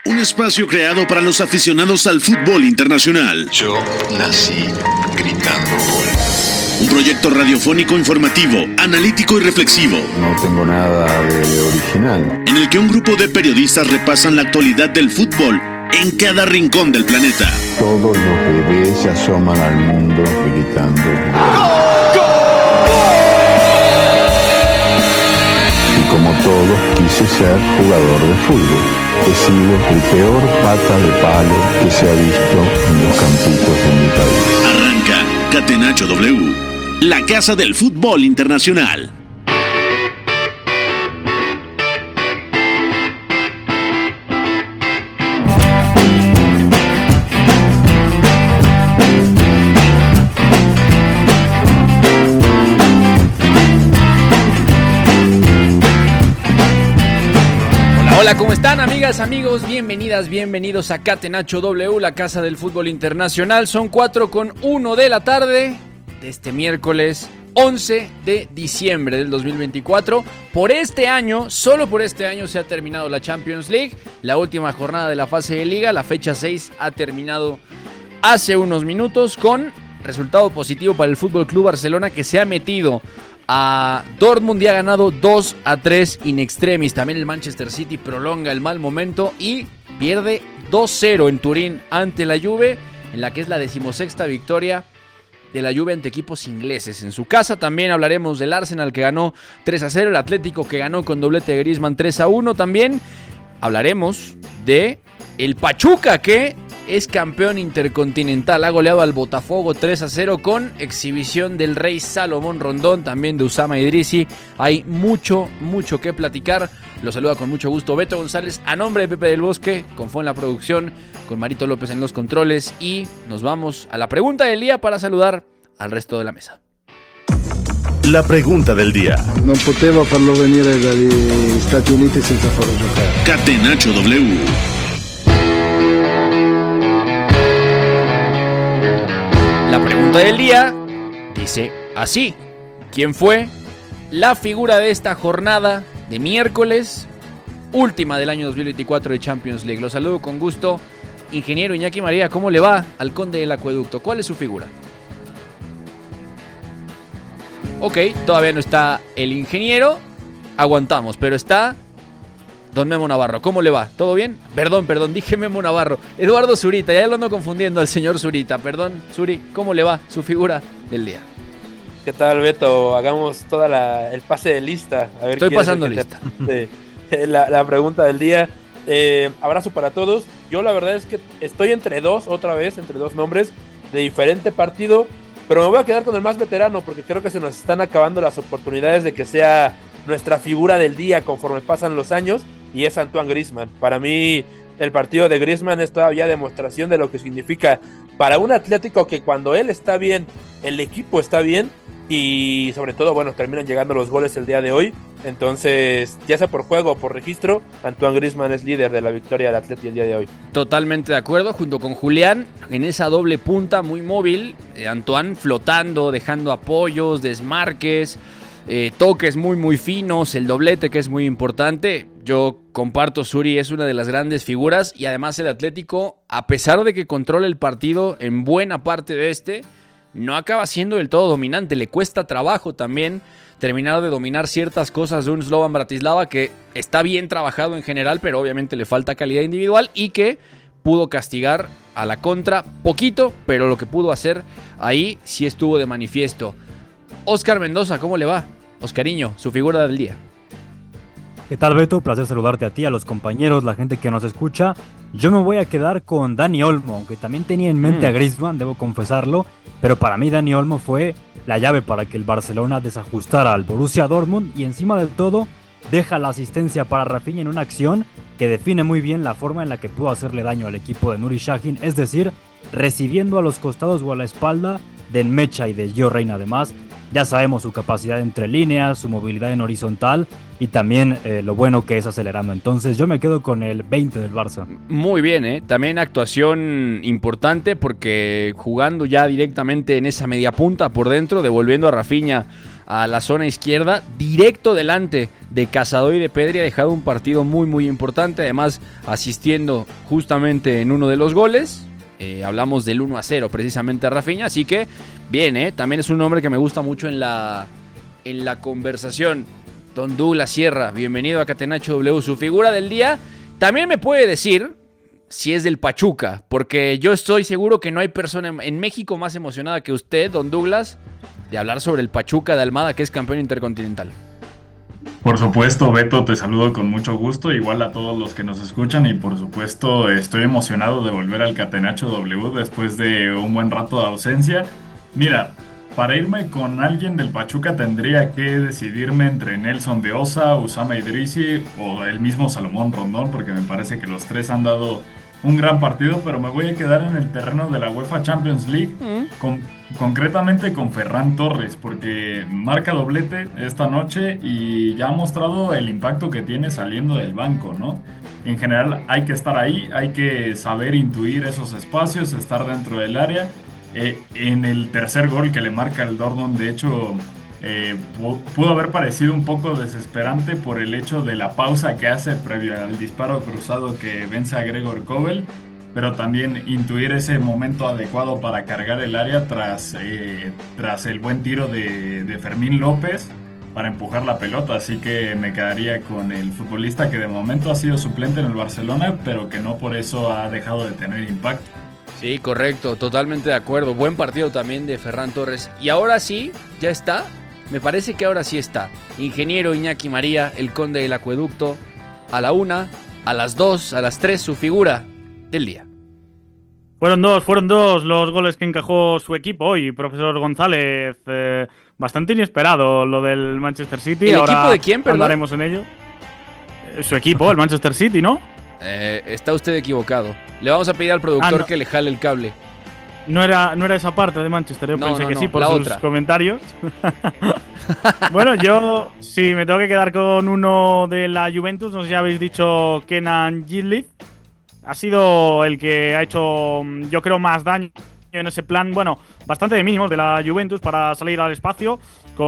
Un espacio creado para los aficionados al fútbol internacional. Yo nací gritando gol. Un proyecto radiofónico informativo, analítico y reflexivo. No tengo nada de original. En el que un grupo de periodistas repasan la actualidad del fútbol en cada rincón del planeta. Todos los bebés se asoman al mundo gritando ¡Gol! Y como todos, quise ser jugador de fútbol. He sido el peor pata de palo que se ha visto en los campitos de mi país. Arranca Catenacho W, la casa del fútbol internacional. Hola, ¿cómo están, amigas, amigos? Bienvenidas, bienvenidos a Catenacho W, la casa del fútbol internacional. Son 4:01 de la tarde de este miércoles 11 de diciembre del 2024. Por este año, solo por este año se ha terminado la Champions League. La última jornada de la fase de liga, la fecha 6, ha terminado hace unos minutos con resultado positivo para el FC Barcelona, que se ha metido a Dortmund y ha ganado 2-3 in extremis. También el Manchester City prolonga el mal momento y pierde 2-0 en Turín ante la Juve, en la que es la 16ª victoria de la Juve ante equipos ingleses en su casa. También hablaremos del Arsenal, que ganó 3-0, el Atlético, que ganó con doblete de Griezmann 3-1. También hablaremos de el Pachuca, que es campeón intercontinental, ha goleado al Botafogo 3-0 con exhibición del Rey Salomón Rondón, también de Usama Idrisi. Hay mucho que platicar. Los saluda con mucho gusto Beto González, a nombre de Pepe del Bosque, con Fon en la producción, con Marito López en los controles, y nos vamos a la pregunta del día para saludar al resto de la mesa. La pregunta del día. Non poteva farlo venire dagli Stati Uniti senza farlo giocare. Catenacho W. La pregunta del día dice así: ¿quién fue la figura de esta jornada de miércoles, última del año 2024 de Champions League? Lo saludo con gusto, ingeniero Iñaki María. ¿Cómo le va al Conde del Acueducto? ¿Cuál es su figura? Ok, todavía no está el ingeniero, aguantamos, pero está don Memo Navarro. ¿Cómo le va? ¿Todo bien? Perdón, dije Memo Navarro. Eduardo Zurita, ya lo ando confundiendo al señor Zurita. Perdón, Zuri, ¿cómo le va su figura del día? ¿Qué tal, Beto? Hagamos el pase de lista. A ver. Estoy pasando lista. La pregunta del día. Abrazo para todos. Yo la verdad es que estoy entre dos nombres de diferente partido, pero me voy a quedar con el más veterano porque creo que se nos están acabando las oportunidades de que sea nuestra figura del día conforme pasan los años, y es Antoine Griezmann. Para mí el partido de Griezmann es todavía demostración de lo que significa para un Atlético, que cuando él está bien, el equipo está bien, y sobre todo, bueno, terminan llegando los goles el día de hoy. Entonces, ya sea por juego o por registro, Antoine Griezmann es líder de la victoria del Atlético el día de hoy. Totalmente de acuerdo, junto con Julián, en esa doble punta muy móvil, Antoine flotando, dejando apoyos, desmarques, toques muy finos, el doblete, que es muy importante. Yo comparto, Suri, es una de las grandes figuras, y además el Atlético, a pesar de que controla el partido en buena parte de no acaba siendo del todo dominante. Le cuesta trabajo también terminar de dominar ciertas cosas de un Slovan Bratislava, que está bien trabajado en general, pero obviamente le falta calidad individual, y que pudo castigar a la contra poquito, pero lo que pudo hacer ahí sí estuvo de manifiesto. Oscar Mendoza, ¿cómo le va? Oscariño, su figura del día. ¿Qué tal, Beto? Placer saludarte a ti, a los compañeros, la gente que nos escucha. Yo me voy a quedar con Dani Olmo, aunque también tenía en mente a Griezmann, debo confesarlo, pero para mí Dani Olmo fue la llave para que el Barcelona desajustara al Borussia Dortmund, y encima de todo deja la asistencia para Rafinha en una acción que define muy bien la forma en la que pudo hacerle daño al equipo de Nuri Sahin, es decir, recibiendo a los costados o a la espalda de Nmecha y de Gio Reyna. Además, ya sabemos su capacidad entre líneas, su movilidad en horizontal, y también lo bueno que es acelerando. Entonces yo me quedo con el 20 del Barça. Muy bien, también actuación importante, porque jugando ya directamente en esa media punta por dentro, devolviendo a Rafinha a la zona izquierda, directo delante de Casado y de Pedri. Ha dejado un partido muy muy importante, además asistiendo justamente en uno de los goles. Hablamos del 1-0 precisamente a Rafinha, así que bien, también es un nombre que me gusta mucho en la conversación. Don Douglas Sierra, bienvenido a Catenacho W. Su figura del día también me puede decir si es del Pachuca, porque yo estoy seguro que no hay persona en México más emocionada que usted, don Douglas, de hablar sobre el Pachuca de Almada, que es campeón intercontinental. Por supuesto, Beto, te saludo con mucho gusto, igual a todos los que nos escuchan, y por supuesto estoy emocionado de volver al Catenacho W después de un buen rato de ausencia. Mira, para irme con alguien del Pachuca tendría que decidirme entre Nelson de Osa, Usama Idrisi o el mismo Salomón Rondón, porque me parece que los tres han dado un gran partido, pero me voy a quedar en el terreno de la UEFA Champions League, concretamente con Ferran Torres, porque marca doblete esta noche y ya ha mostrado el impacto que tiene saliendo del banco, ¿no? En general hay que estar ahí, hay que saber intuir esos espacios, estar dentro del área. En el tercer gol que le marca el Dortmund, de hecho, pudo haber parecido un poco desesperante por el hecho de la pausa que hace previo al disparo cruzado que vence a Gregor Kobel, pero también intuir ese momento adecuado para cargar el área tras el buen tiro de Fermín López para empujar la pelota. Así que me quedaría con el futbolista que de momento ha sido suplente en el Barcelona, pero que no por eso ha dejado de tener impacto. Sí, correcto, totalmente de acuerdo. Buen partido también de Ferran Torres. Y ahora sí, ya está. Me parece que ahora sí está. Ingeniero Iñaki María, el conde del acueducto, a la 1, a las 2, a las 3, su figura del día. Fueron dos los goles que encajó su equipo hoy, profesor González. Bastante inesperado lo del Manchester City. ¿El ahora equipo de quién, perdón? Hablaremos en ello. Su equipo, el Manchester City, ¿no? Está usted equivocado. Le vamos a pedir al productor que le jale el cable. No era esa parte de Manchester, yo pensé que sí por sus comentarios. Bueno, yo sí me tengo que quedar con uno de la Juventus, no sé si habéis dicho Kenan Yildiz. Ha sido el que ha hecho, yo creo, más daño en ese plan, bueno, bastante de mínimos de la Juventus para salir al espacio,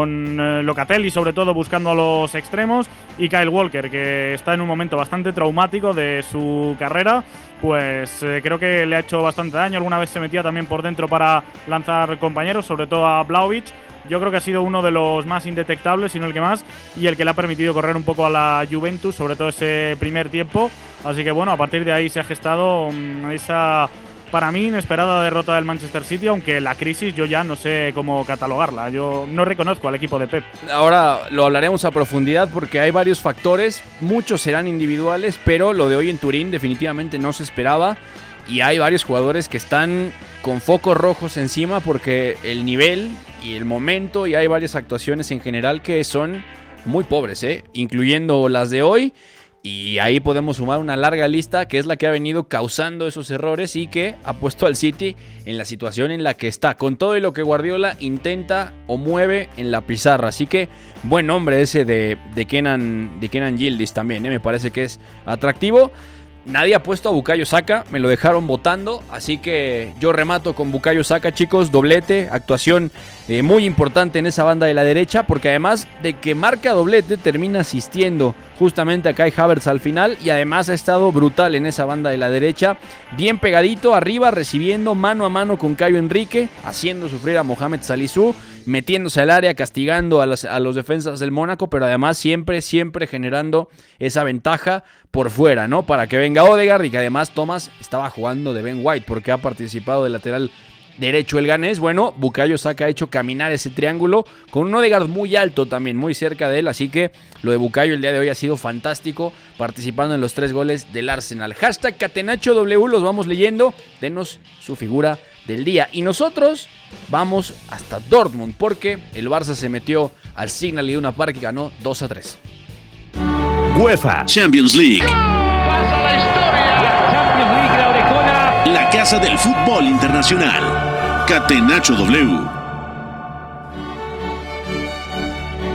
con Locatelli sobre todo buscando a los extremos, y Kyle Walker, que está en un momento bastante traumático de su carrera, pues creo que le ha hecho bastante daño. Alguna vez se metía también por dentro para lanzar compañeros, sobre todo a Vlahovic. Yo creo que ha sido uno de los más indetectables, si no el que más, y el que le ha permitido correr un poco a la Juventus, sobre todo ese primer tiempo. Así que bueno, a partir de ahí se ha gestado esa, para mí, inesperada derrota del Manchester City, aunque la crisis yo ya no sé cómo catalogarla. Yo no reconozco al equipo de Pep. Ahora lo hablaremos a profundidad porque hay varios factores, muchos serán individuales, pero lo de hoy en Turín definitivamente no se esperaba y hay varios jugadores que están con focos rojos encima porque el nivel y el momento, y hay varias actuaciones en general que son muy pobres, incluyendo las de hoy. Y ahí podemos sumar una larga lista que es la que ha venido causando esos errores y que ha puesto al City en la situación en la que está, con todo y lo que Guardiola intenta o mueve en la pizarra. Así que buen nombre ese de Kenan Yildiz también, me parece que es atractivo. Nadie ha puesto a Bukayo Saka, me lo dejaron votando, así que yo remato con Bukayo Saka, chicos, doblete, actuación muy importante en esa banda de la derecha, porque además de que marca doblete, termina asistiendo justamente a Kai Havertz al final, y además ha estado brutal en esa banda de la derecha, bien pegadito arriba, recibiendo mano a mano con Caio Henrique, haciendo sufrir a Mohamed Salisu, metiéndose al área, castigando a los defensas del Mónaco, pero además siempre generando esa ventaja por fuera, ¿no? Para que venga Odegaard, y que además Thomas estaba jugando de Ben White porque ha participado de lateral derecho el ganés. Bueno, Bukayo Saka ha hecho caminar ese triángulo con un Odegaard muy alto también, muy cerca de él, así que lo de Bukayo el día de hoy ha sido fantástico, participando en los 3 goles del Arsenal. Hashtag CatenachoW, los vamos leyendo, denos su figura del día. Y nosotros vamos hasta Dortmund porque el Barça se metió al Signal Iduna Park y ganó 2-3. UEFA Champions League. La casa del fútbol internacional. Catenacho W.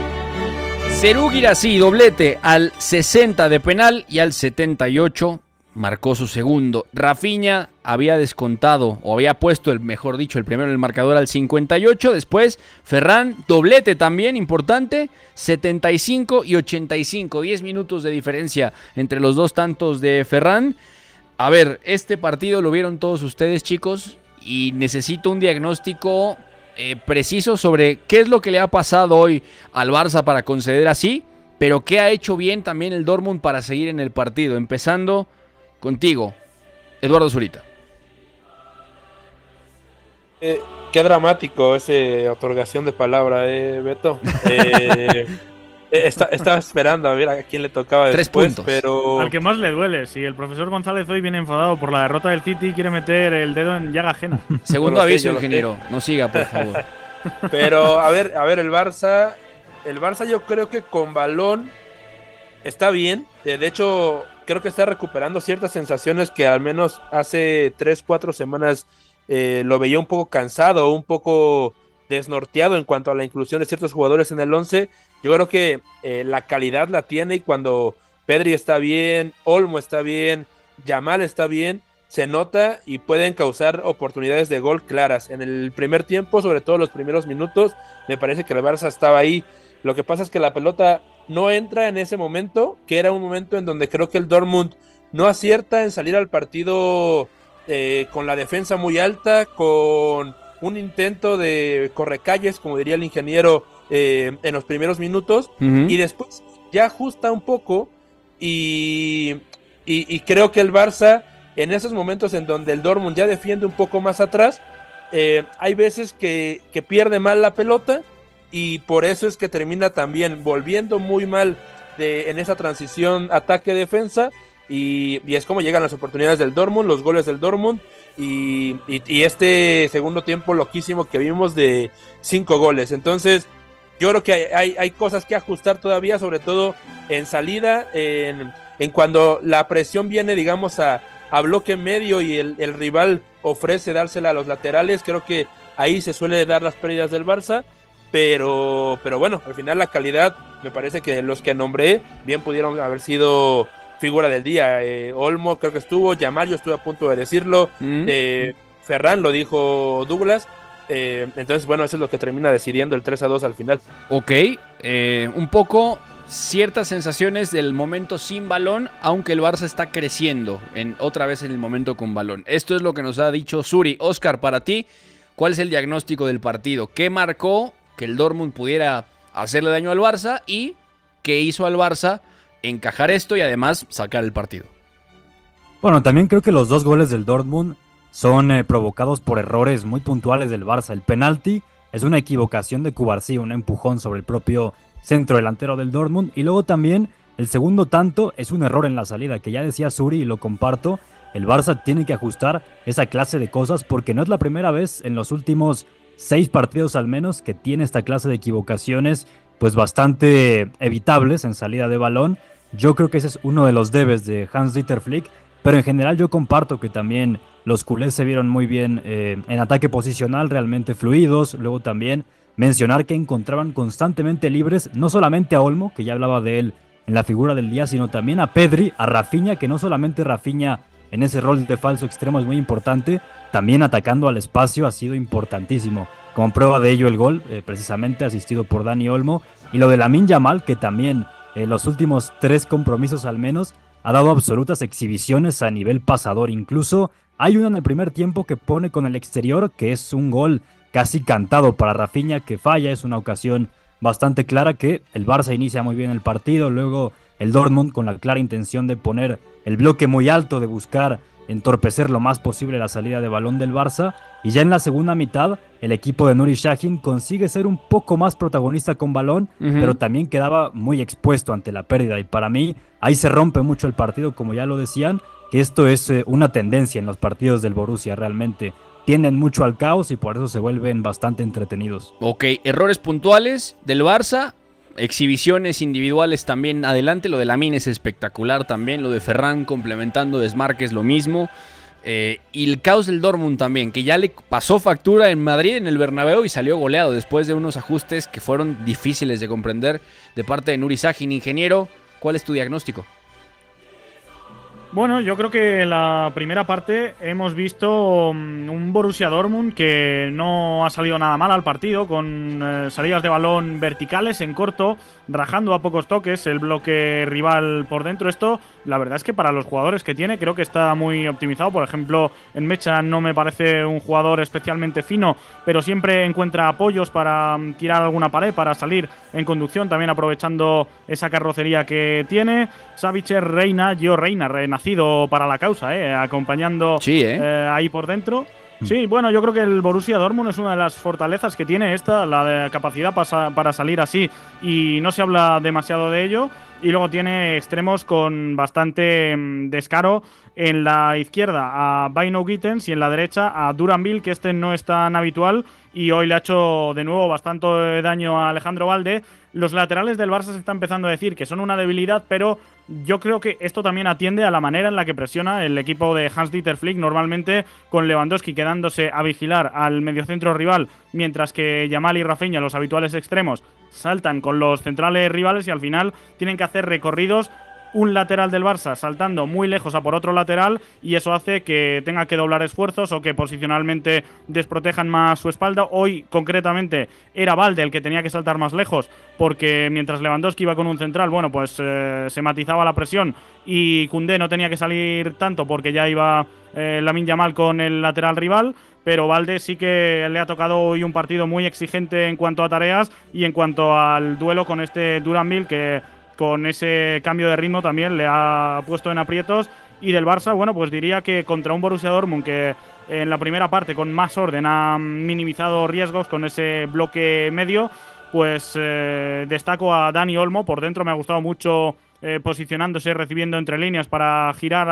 Serhou Guirassy, doblete al 60 de penal y al 78 marcó su segundo. Rafinha había descontado, o había puesto, el primero en el marcador al 58. Después, Ferran, doblete también, importante, 75 y 85. 10 minutos de diferencia entre los dos tantos de Ferran. A ver, este partido lo vieron todos ustedes, chicos, y necesito un diagnóstico preciso sobre qué es lo que le ha pasado hoy al Barça para conceder así, pero qué ha hecho bien también el Dortmund para seguir en el partido. Empezando contigo, Eduardo Zurita. Qué dramático esa otorgación de palabra, Beto. Estaba esperando a ver a quién le tocaba 3 después, puntos. Pero al que más le duele. Si el profesor González hoy viene enfadado por la derrota del City, quiere meter el dedo en llaga ajena. Segundo aviso, ingeniero. No siga, por favor. Pero a ver, el Barça yo creo que con balón está bien. De hecho, creo que está recuperando ciertas sensaciones que al menos hace 3-4 semanas lo veía un poco cansado, un poco desnorteado en cuanto a la inclusión de ciertos jugadores en el 11. Yo creo que la calidad la tiene, y cuando Pedri está bien, Olmo está bien, Yamal está bien, se nota y pueden causar oportunidades de gol claras. En el primer tiempo, sobre todo los primeros minutos, me parece que el Barça estaba ahí. Lo que pasa es que la pelota no entra en ese momento, que era un momento en donde creo que el Dortmund no acierta en salir al partido con la defensa muy alta, con un intento de correcalles, como diría el ingeniero, en los primeros minutos, y después ya ajusta un poco, y creo que el Barça, en esos momentos en donde el Dortmund ya defiende un poco más atrás, hay veces que pierde mal la pelota, y por eso es que termina también volviendo muy mal en esa transición ataque-defensa, y es como llegan las oportunidades del Dortmund, los goles del Dortmund, y este segundo tiempo loquísimo que vimos de 5 goles. Entonces yo creo que hay cosas que ajustar todavía, sobre todo en salida, en cuando la presión viene, digamos, a bloque medio y el rival ofrece dársela a los laterales. Creo que ahí se suele dar las pérdidas del Barça, pero bueno, al final la calidad, me parece que los que nombré bien pudieron haber sido figura del día. Olmo creo que estuvo, Yamal, yo estuve a punto de decirlo, Ferran lo dijo Douglas. Entonces, bueno, eso es lo que termina decidiendo el 3-2 al final. Ok, un poco ciertas sensaciones del momento sin balón, aunque el Barça está creciendo otra vez en el momento con balón. Esto es lo que nos ha dicho Suri. Oscar, para ti, ¿cuál es el diagnóstico del partido? ¿Qué marcó que el Dortmund pudiera hacerle daño al Barça y qué hizo al Barça encajar esto y además sacar el partido? Bueno, también creo que los 2 goles del Dortmund son provocados por errores muy puntuales del Barça. El penalti es una equivocación de Cubarsí, un empujón sobre el propio centro delantero del Dortmund. Y luego también el segundo tanto es un error en la salida, que ya decía Suri y lo comparto. El Barça tiene que ajustar esa clase de cosas porque no es la primera vez en los últimos 6 partidos al menos que tiene esta clase de equivocaciones pues bastante evitables en salida de balón. Yo creo que ese es uno de los debes de Hans-Dieter Flick, pero en general yo comparto que también los culés se vieron muy bien en ataque posicional, realmente fluidos. Luego también mencionar que encontraban constantemente libres, no solamente a Olmo, que ya hablaba de él en la figura del día, sino también a Pedri, a Rafinha, que no solamente Rafinha en ese rol de falso extremo es muy importante, también atacando al espacio ha sido importantísimo. Como prueba de ello el gol, precisamente asistido por Dani Olmo, y lo de Lamine Yamal, que también los últimos 3 compromisos al menos ha dado absolutas exhibiciones a nivel pasador. Incluso hay uno en el primer tiempo que pone con el exterior, que es un gol casi cantado para Rafinha, que falla. Es una ocasión bastante clara que el Barça inicia muy bien el partido, luego el Dortmund con la clara intención de poner el bloque muy alto, de buscar entorpecer lo más posible la salida de balón del Barça, y ya en la segunda mitad el equipo de Nuri Sahin consigue ser un poco más protagonista con balón, pero también quedaba muy expuesto ante la pérdida, y para mí ahí se rompe mucho el partido, como ya lo decían, que esto es una tendencia en los partidos del Borussia. Realmente tienden mucho al caos y por eso se vuelven bastante entretenidos. Ok, errores puntuales del Barça, exhibiciones individuales también adelante. Lo de Lamine es espectacular también, lo de Ferran complementando desmarques, lo mismo. Y el caos del Dortmund también, que ya le pasó factura en Madrid, en el Bernabéu, y salió goleado después de unos ajustes que fueron difíciles de comprender de parte de Nuri Sahin. Ingeniero, ¿cuál es tu diagnóstico? Bueno, yo creo que en la primera parte hemos visto un Borussia Dortmund que no ha salido nada mal al partido, con salidas de balón verticales en corto, rajando a pocos toques el bloque rival por dentro. Esto, la verdad es que para los jugadores que tiene, creo que está muy optimizado. Por ejemplo, en Mecha no me parece un jugador especialmente fino, pero siempre encuentra apoyos para tirar alguna pared, para salir en conducción, también aprovechando esa carrocería que tiene. Savitzer Reina, Gio Reina, renacido para la causa, acompañando ahí por dentro. Sí, bueno, yo creo que el Borussia Dortmund es una de las fortalezas que tiene esta, la de capacidad para salir así, y no se habla demasiado de ello. Y luego tiene extremos con bastante descaro. En la izquierda a Baino Gittens y en la derecha a Duranville, que este no es tan habitual y hoy le ha hecho de nuevo bastante daño a Alejandro Balde. Los laterales del Barça se está empezando a decir que son una debilidad, pero yo creo que esto también atiende a la manera en la que presiona el equipo de Hans-Dieter Flick, normalmente con Lewandowski quedándose a vigilar al mediocentro rival, mientras que Yamal y Rafinha, los habituales extremos, saltan con los centrales rivales y al final tienen que hacer recorridos. Un lateral del Barça saltando muy lejos a por otro lateral y eso hace que tenga que doblar esfuerzos o que posicionalmente desprotejan más su espalda. Hoy concretamente era Balde el que tenía que saltar más lejos porque mientras Lewandowski iba con un central, bueno, pues se matizaba la presión y Koundé no tenía que salir tanto porque ya iba Lamine Yamal con el lateral rival. Pero Balde sí que le ha tocado hoy un partido muy exigente en cuanto a tareas y en cuanto al duelo con este Duranville que con ese cambio de ritmo también le ha puesto en aprietos. Y del Barça, bueno, pues diría que contra un Borussia Dortmund que en la primera parte con más orden ha minimizado riesgos con ese bloque medio, pues destaco a Dani Olmo. Por dentro me ha gustado mucho posicionándose, recibiendo entre líneas para girar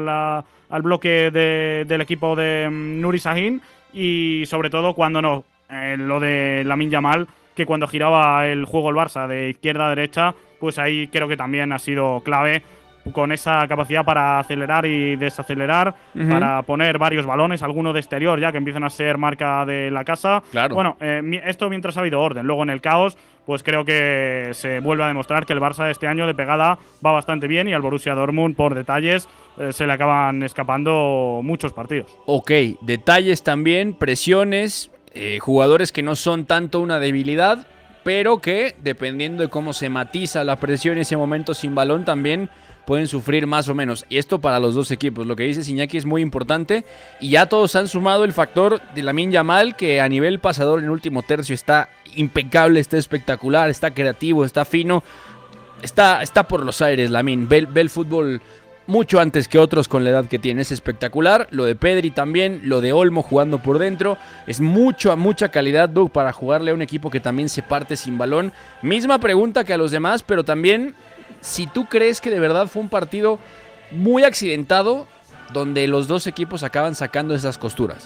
al bloque del equipo de Nuri Sahin y sobre todo cuando no, lo de Lamine Yamal, que cuando giraba el juego el Barça de izquierda a derecha, pues ahí creo que también ha sido clave con esa capacidad para acelerar y desacelerar, para poner varios balones, alguno de exterior ya que empiezan a ser marca de la casa. Claro. Bueno, esto mientras ha habido orden. Luego en el caos, pues creo que se vuelve a demostrar que el Barça este año de pegada va bastante bien y al Borussia Dortmund por detalles se le acaban escapando muchos partidos. Ok, detalles también, presiones, jugadores que no son tanto una debilidad, pero que dependiendo de cómo se matiza la presión en ese momento sin balón también pueden sufrir más o menos. Y esto para los dos equipos. Lo que dice Iñaki es muy importante. Y ya todos han sumado el factor de Lamine Yamal, que a nivel pasador en el último tercio está impecable, está espectacular, está creativo, está fino. Está por los aires Lamine. Ve el fútbol mucho antes que otros con la edad que tiene. Es espectacular. Lo de Pedri también, lo de Olmo jugando por dentro. Es mucha calidad, Doug, para jugarle a un equipo que también se parte sin balón. Misma pregunta que a los demás, pero también si tú crees que de verdad fue un partido muy accidentado donde los dos equipos acaban sacando esas costuras.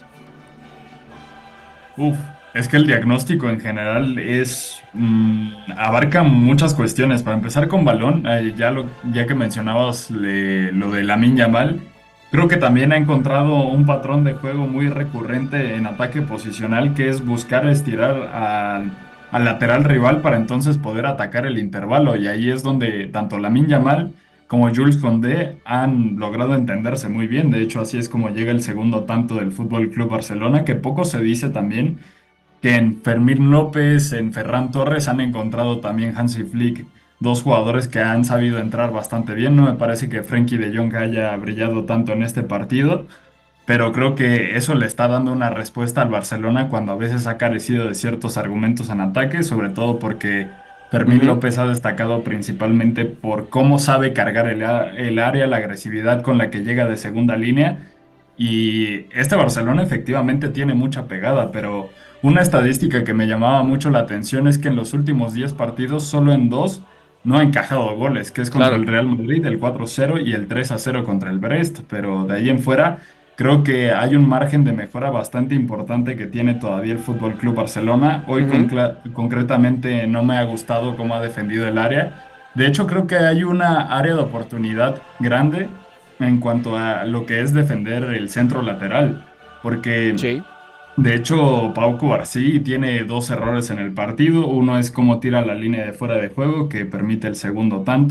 Es que el diagnóstico en general abarca muchas cuestiones. Para empezar con balón, ya que mencionabas lo de Lamine Yamal, creo que también ha encontrado un patrón de juego muy recurrente en ataque posicional, que es buscar estirar al lateral rival para entonces poder atacar el intervalo. Y ahí es donde tanto Lamine Yamal como Jules Koundé han logrado entenderse muy bien. De hecho, así es como llega el segundo tanto del Fútbol Club Barcelona, que poco se dice también que en Fermín López, en Ferran Torres han encontrado también Hansi Flick dos jugadores que han sabido entrar bastante bien. No me parece que Frenkie de Jong haya brillado tanto en este partido, pero creo que eso le está dando una respuesta al Barcelona cuando a veces ha carecido de ciertos argumentos en ataque, sobre todo porque Fermín López ha destacado principalmente por cómo sabe cargar el área, la agresividad con la que llega de segunda línea. Y este Barcelona efectivamente tiene mucha pegada, pero una estadística que me llamaba mucho la atención es que en los últimos 10 partidos, solo en 2 no ha encajado goles, que es contra el Real Madrid, el 4-0 y el 3-0 contra el Brest, pero de ahí en fuera creo que hay un margen de mejora bastante importante que tiene todavía el Fútbol Club Barcelona. Hoy concretamente no me ha gustado cómo ha defendido el área. De hecho, creo que hay una área de oportunidad grande en cuanto a lo que es defender el centro lateral, porque de hecho Pau Cubarsí tiene dos errores en el partido. Uno es cómo tira la línea de fuera de juego, que permite el segundo tanto,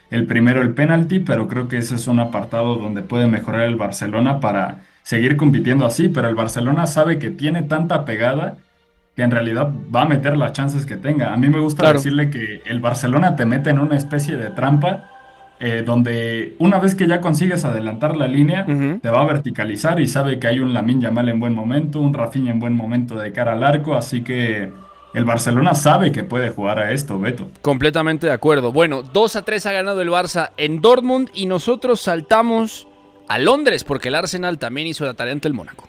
el primero el penalti, pero creo que ese es un apartado donde puede mejorar el Barcelona para seguir compitiendo así, pero el Barcelona sabe que tiene tanta pegada que en realidad va a meter las chances que tenga. A mí me gusta decirle que el Barcelona te mete en una especie de trampa donde una vez que ya consigues adelantar la línea, te va a verticalizar y sabe que hay un Lamine Yamal en buen momento, un Rafinha en buen momento de cara al arco, así que el Barcelona sabe que puede jugar a esto, Beto. Completamente de acuerdo. Bueno, 2-3 ha ganado el Barça en Dortmund y nosotros saltamos a Londres porque el Arsenal también hizo la tarea ante el Mónaco.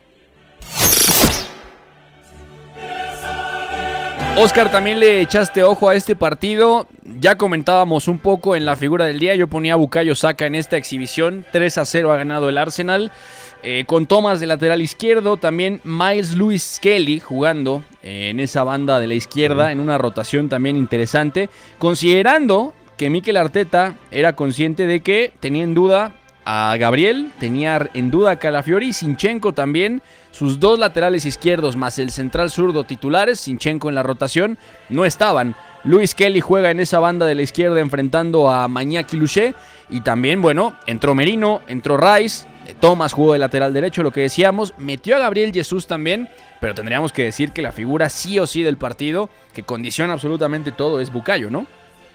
Oscar, también le echaste ojo a este partido. Ya comentábamos un poco en la figura del día. Yo ponía a Bukayo Saka en esta exhibición. 3-0 ha ganado el Arsenal. Con Thomas de lateral izquierdo. También Miles Lewis Kelly jugando en esa banda de la izquierda. En una rotación también interesante. Considerando que Mikel Arteta era consciente de que tenía en duda a Gabriel. Tenía en duda a Calafiori. Zinchenko también. Sus dos laterales izquierdos más el central zurdo titulares, Zinchenko en la rotación, no estaban. Lewis Kelly juega en esa banda de la izquierda enfrentando a Mañaki Luché. Y también, bueno, entró Merino, entró Rice, Thomas jugó de lateral derecho, lo que decíamos. Metió a Gabriel Jesús también, pero tendríamos que decir que la figura sí o sí del partido, que condiciona absolutamente todo, es Bukayo, ¿no?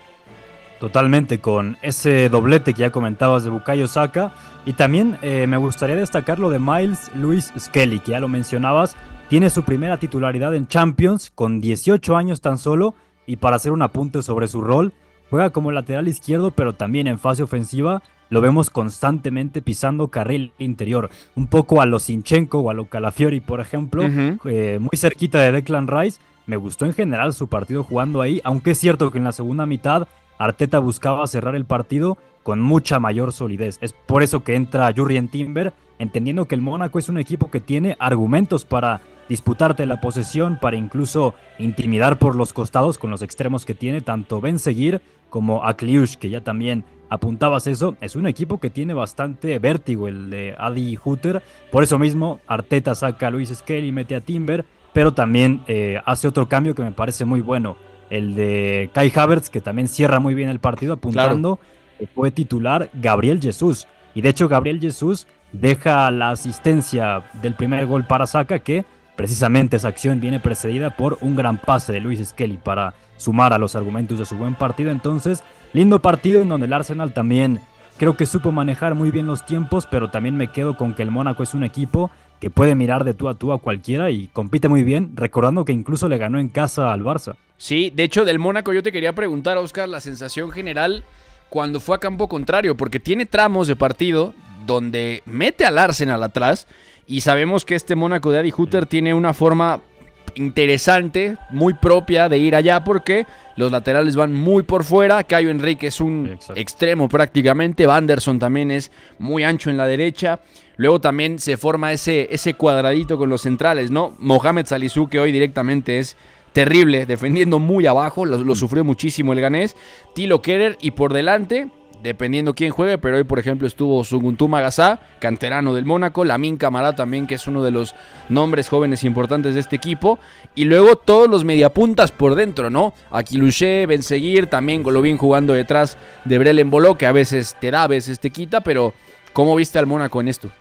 Totalmente, con ese doblete que ya comentabas de Bukayo Saka. Y también me gustaría destacar lo de Miles Lewis Skelly, que ya lo mencionabas. Tiene su primera titularidad en Champions con 18 años tan solo. Y para hacer un apunte sobre su rol, juega como lateral izquierdo, pero también en fase ofensiva. Lo vemos constantemente pisando carril interior. Un poco a lo Zinchenko o a lo Calafiori, por ejemplo. Muy cerquita de Declan Rice. Me gustó en general su partido jugando ahí. Aunque es cierto que en la segunda mitad Arteta buscaba cerrar el partido con mucha mayor solidez. Es por eso que entra Jurrien Timber, entendiendo que el Mónaco es un equipo que tiene argumentos para disputarte la posesión, para incluso intimidar por los costados con los extremos que tiene, tanto Ben Seguir como Akliush, que ya también apuntabas eso. Es un equipo que tiene bastante vértigo, el de Adi Hutter. Por eso mismo, Arteta saca a Luis Skelly y mete a Timber, pero también hace otro cambio que me parece muy bueno. El de Kai Havertz, que también cierra muy bien el partido, apuntando que fue titular Gabriel Jesús. Y de hecho, Gabriel Jesús deja la asistencia del primer gol para Saka, que precisamente esa acción viene precedida por un gran pase de Luis Skelly para sumar a los argumentos de su buen partido. Entonces, lindo partido en donde el Arsenal también creo que supo manejar muy bien los tiempos, pero también me quedo con que el Mónaco es un equipo que puede mirar de tú a cualquiera y compite muy bien, recordando que incluso le ganó en casa al Barça. Sí, de hecho del Mónaco yo te quería preguntar, Oscar, la sensación general cuando fue a campo contrario, porque tiene tramos de partido donde mete al Arsenal atrás y sabemos que este Mónaco de Adi Hutter tiene una forma interesante, muy propia de ir allá porque los laterales van muy por fuera. Caio Henrique es un extremo prácticamente, Vanderson también es muy ancho en la derecha. Luego también se forma ese cuadradito con los centrales, ¿no? Mohamed Salisu, que hoy directamente es terrible, defendiendo muy abajo, lo sufrió muchísimo el ganés. Thilo Kehrer y por delante, dependiendo quién juegue, pero hoy por ejemplo estuvo Suguntu Magassá, canterano del Mónaco, Lamine Camara también, que es uno de los nombres jóvenes importantes de este equipo, y luego todos los mediapuntas por dentro, ¿no? Akliush, Ben Seguir, también lo bien jugando detrás de Brel Embolo, que a veces te da, a veces te quita, pero ¿cómo viste al Mónaco en esto?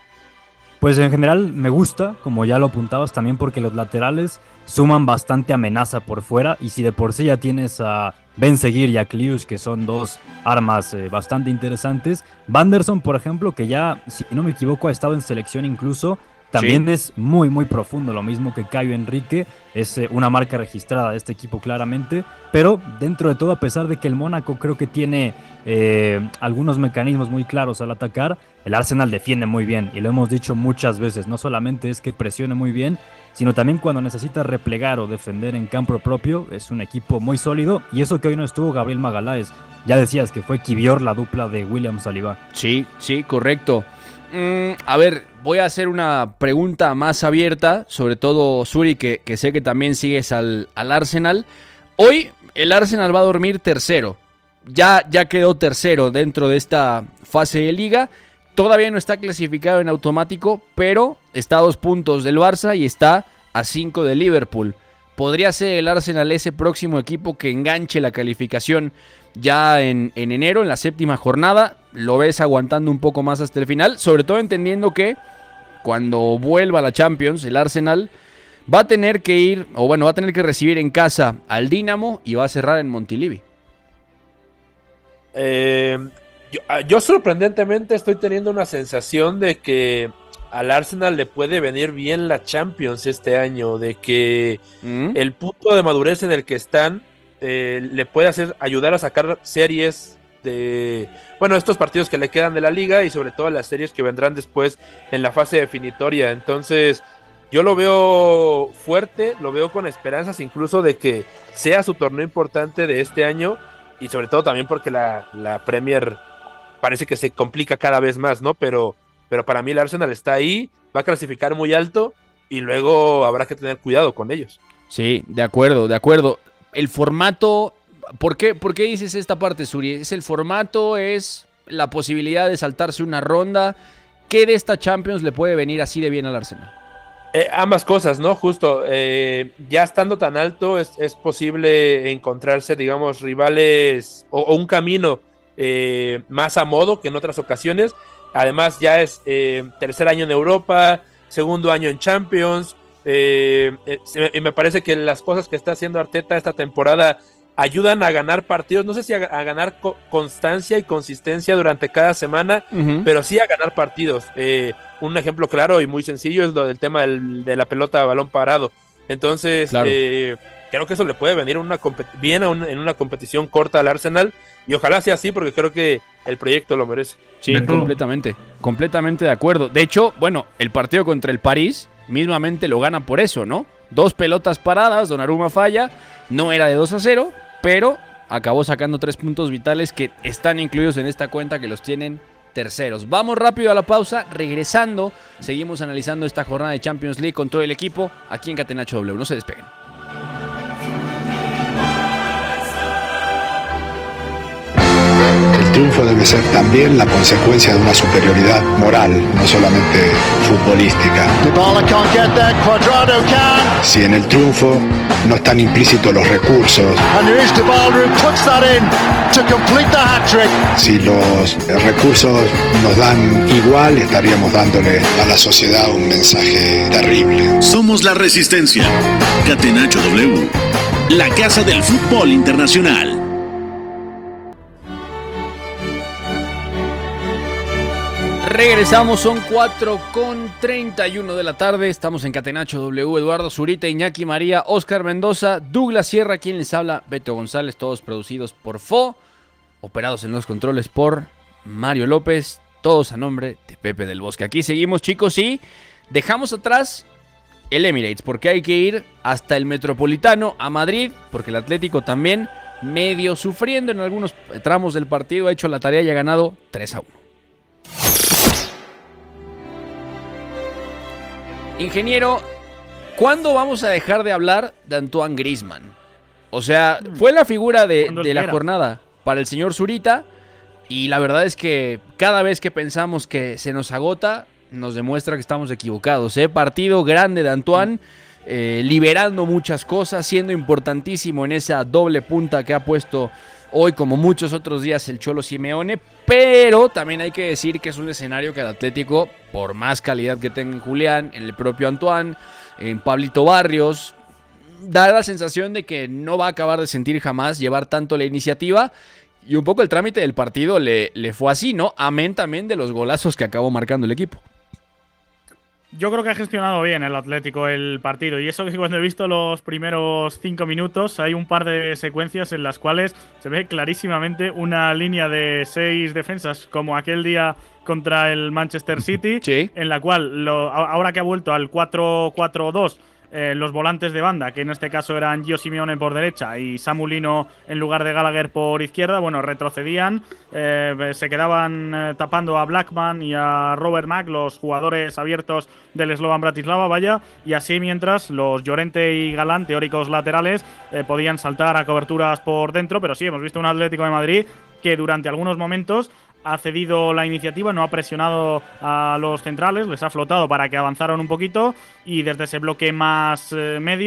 Pues en general me gusta, como ya lo apuntabas, también porque los laterales suman bastante amenaza por fuera, y si de por sí ya tienes a Ben Seguir y a Akliush, que son dos armas bastante interesantes. Vanderson, por ejemplo, que ya, si no me equivoco, ha estado en selección incluso, también es muy, muy profundo, lo mismo que Caio Henrique, es una marca registrada de este equipo claramente, pero dentro de todo, a pesar de que el Mónaco creo que tiene algunos mecanismos muy claros al atacar, el Arsenal defiende muy bien, y lo hemos dicho muchas veces, no solamente es que presione muy bien, sino también cuando necesita replegar o defender en campo propio, es un equipo muy sólido, y eso que hoy no estuvo Gabriel Magalhães, ya decías que fue Kivior la dupla de William Saliba. Sí, correcto. A ver, voy a hacer una pregunta más abierta, sobre todo Suri, que sé que también sigues al Arsenal. Hoy el Arsenal va a dormir tercero, ya quedó tercero dentro de esta fase de liga. Todavía no está clasificado en automático, pero está a 2 puntos del Barça y está a 5 de Liverpool. ¿Podría ser el Arsenal ese próximo equipo que enganche la calificación ya en enero, en la 7ª jornada. Lo ves aguantando un poco más hasta el final, sobre todo entendiendo que cuando vuelva a la Champions, el Arsenal va a tener que va a tener que recibir en casa al Dinamo y va a cerrar en Montilivi. Yo sorprendentemente estoy teniendo una sensación de que al Arsenal le puede venir bien la Champions este año, de que el punto de madurez en el que están le puede ayudar a sacar series de, estos partidos que le quedan de la liga y sobre todo las series que vendrán después en la fase definitoria. Entonces yo lo veo fuerte, lo veo con esperanzas incluso de que sea su torneo importante de este año, y sobre todo también porque la Premier parece que se complica cada vez más, ¿no? Pero para mí el Arsenal está ahí, va a clasificar muy alto y luego habrá que tener cuidado con ellos. Sí, de acuerdo. El formato, ¿por qué dices esta parte, Suri? ¿Es el formato? ¿Es la posibilidad de saltarse una ronda? ¿Qué de esta Champions le puede venir así de bien al Arsenal? Ambas cosas, ¿no? Justo, ya estando tan alto es posible encontrarse, digamos, rivales o un camino más a modo que en otras ocasiones. Además ya es tercer año en Europa, segundo año en Champions, y me parece que las cosas que está haciendo Arteta esta temporada ayudan a ganar partidos, no sé si a ganar constancia y consistencia durante cada semana, pero sí a ganar partidos. Un ejemplo claro y muy sencillo es lo del tema de la pelota a balón parado. Entonces, claro, creo que eso le puede venir bien en una competición corta al Arsenal, y ojalá sea así porque creo que el proyecto lo merece. Sí, completamente de acuerdo. De hecho, el partido contra el París mismamente lo gana por eso, ¿no? 2 pelotas paradas, Donnarumma falla, no era de 2-0, pero acabó sacando 3 puntos vitales que están incluidos en esta cuenta, que los tienen terceros. Vamos rápido a la pausa, regresando, seguimos analizando esta jornada de Champions League con todo el equipo aquí en Catenacho W. No se despeguen. El triunfo debe ser también la consecuencia de una superioridad moral, no solamente futbolística. Si en el triunfo no están implícitos los recursos, si los recursos nos dan igual, estaríamos dándole a la sociedad un mensaje terrible. Somos la Resistencia. Catenacho W, la casa del fútbol internacional. Regresamos, son 4:31 de la tarde. Estamos en Catenacho W. Eduardo Zurita, Iñaki María, Oscar Mendoza, Douglas Sierra, quien les habla, Beto González, todos producidos por FO, operados en los controles por Mario López, todos a nombre de Pepe del Bosque. Aquí seguimos, chicos, y dejamos atrás el Emirates, porque hay que ir hasta el Metropolitano, a Madrid, porque el Atlético también, medio sufriendo en algunos tramos del partido, ha hecho la tarea y ha ganado 3-1. Ingeniero, ¿cuándo vamos a dejar de hablar de Antoine Griezmann? O sea, fue la figura de la jornada para el señor Zurita, y la verdad es que cada vez que pensamos que se nos agota, nos demuestra que estamos equivocados. Partido grande de Antoine, liberando muchas cosas, siendo importantísimo en esa doble punta que ha puesto hoy, como muchos otros días, el Cholo Simeone. Pero también hay que decir que es un escenario que al Atlético, por más calidad que tenga en Julián, en el propio Antoine, en Pablito Barrios, da la sensación de que no va a acabar de sentir jamás llevar tanto la iniciativa. Y un poco el trámite del partido le fue así, ¿no? Amén también de los golazos que acabó marcando el equipo. Yo creo que ha gestionado bien el Atlético el partido, y eso que cuando he visto los primeros 5 minutos hay un par de secuencias en las cuales se ve clarísimamente una línea de 6 defensas, como aquel día contra el Manchester City, sí, en la cual ahora que ha vuelto al 4-4-2, los volantes de banda, que en este caso eran Gio Simeone por derecha y Samu Lino en lugar de Gallagher por izquierda, retrocedían, se quedaban tapando a Blackman y a Robert Mack, los jugadores abiertos del Slovan Bratislava, y así mientras los Llorente y Galán, teóricos laterales, podían saltar a coberturas por dentro. Pero sí, hemos visto un Atlético de Madrid que durante algunos momentos ha cedido la iniciativa, no ha presionado a los centrales, les ha flotado para que avanzaran un poquito, y desde ese bloque más medio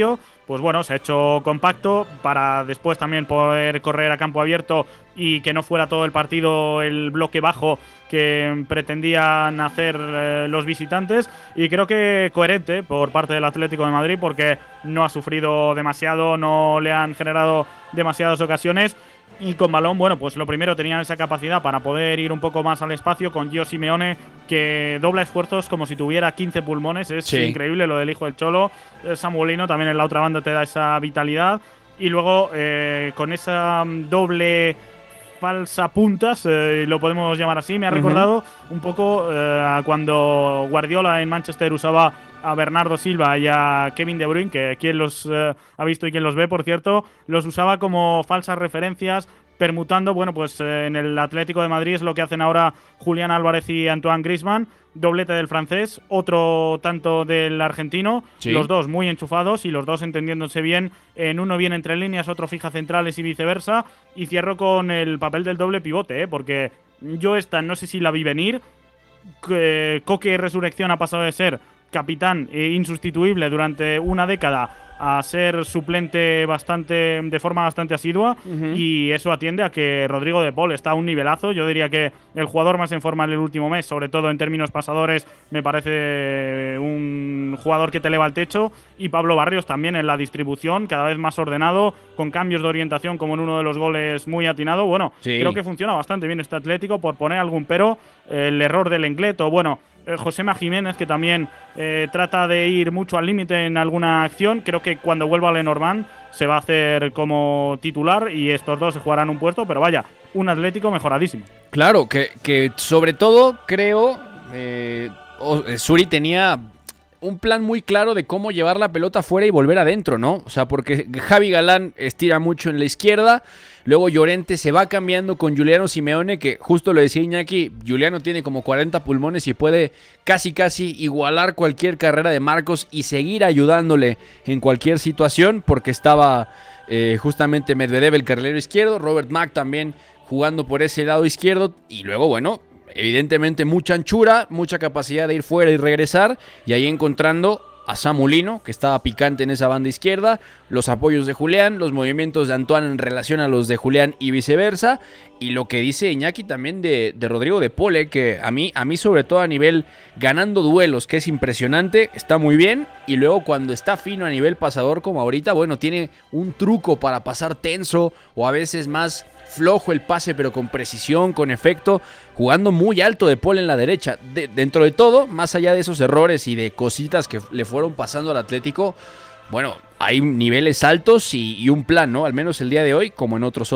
pues bueno, se ha hecho compacto para después también poder correr a campo abierto y que no fuera todo el partido el bloque bajo que pretendían hacer los visitantes, y creo que coherente por parte del Atlético de Madrid, porque no ha sufrido demasiado, no le han generado demasiadas ocasiones. Y con balón, bueno, pues lo primero, tenían esa capacidad para poder ir un poco más al espacio con Gio Simeone, que dobla esfuerzos como si tuviera 15 pulmones. Es increíble lo del hijo del Cholo. Samuelino también en la otra banda te da esa vitalidad. Y luego con esa doble falsa puntas, lo podemos llamar así, me ha recordado un poco a cuando Guardiola en Manchester usaba a Bernardo Silva y a Kevin De Bruyne, que quien los ha visto y quien los ve, por cierto, los usaba como falsas referencias, permutando. Bueno, pues en el Atlético de Madrid es lo que hacen ahora Julián Álvarez y Antoine Griezmann, doblete del francés, otro tanto del argentino, los dos muy enchufados y los dos entendiéndose bien, en uno bien entre líneas, otro fija centrales y viceversa. Y cierro con el papel del doble pivote, porque yo esta no sé si la vi venir. Coque Resurrección ha pasado de ser capitán e insustituible durante una década a ser suplente de forma bastante asidua, y eso atiende a que Rodrigo de Paul está a un nivelazo. Yo diría que el jugador más en forma en el último mes, sobre todo en términos pasadores, me parece un jugador que te eleva al techo, y Pablo Barrios también en la distribución, cada vez más ordenado, con cambios de orientación como en uno de los goles muy atinado. Bueno, creo que funciona bastante bien este Atlético, por poner algún pero, el error del Lenglet, o bueno, Josema Jiménez, que también trata de ir mucho al límite en alguna acción. Creo que cuando vuelva Lenormand se va a hacer como titular y estos dos se jugarán un puesto, pero vaya, un Atlético mejoradísimo. Claro, que sobre todo creo Suri tenía un plan muy claro de cómo llevar la pelota afuera y volver adentro, ¿no? O sea, porque Javi Galán estira mucho en la izquierda, luego Llorente se va cambiando con Giuliano Simeone, que justo lo decía Iñaki, Giuliano tiene como 40 pulmones y puede casi igualar cualquier carrera de Marcos y seguir ayudándole en cualquier situación, porque estaba justamente Medvedev, el carrilero izquierdo, Robert Mack también jugando por ese lado izquierdo, y luego, bueno, evidentemente mucha anchura, mucha capacidad de ir fuera y regresar, y ahí encontrando a Samuelino, que estaba picante en esa banda izquierda, los apoyos de Julián, los movimientos de Antoine en relación a los de Julián y viceversa, y lo que dice Iñaki también de Rodrigo de Paul, que a mí sobre todo a nivel ganando duelos, que es impresionante, está muy bien, y luego cuando está fino a nivel pasador como ahorita, bueno, tiene un truco para pasar tenso, o a veces más flojo el pase, pero con precisión, con efecto, jugando muy alto de Paul en la derecha. Dentro de todo, más allá de esos errores y de cositas que le fueron pasando al Atlético, bueno, hay niveles altos y un plan, ¿no? Al menos el día de hoy, como en otros.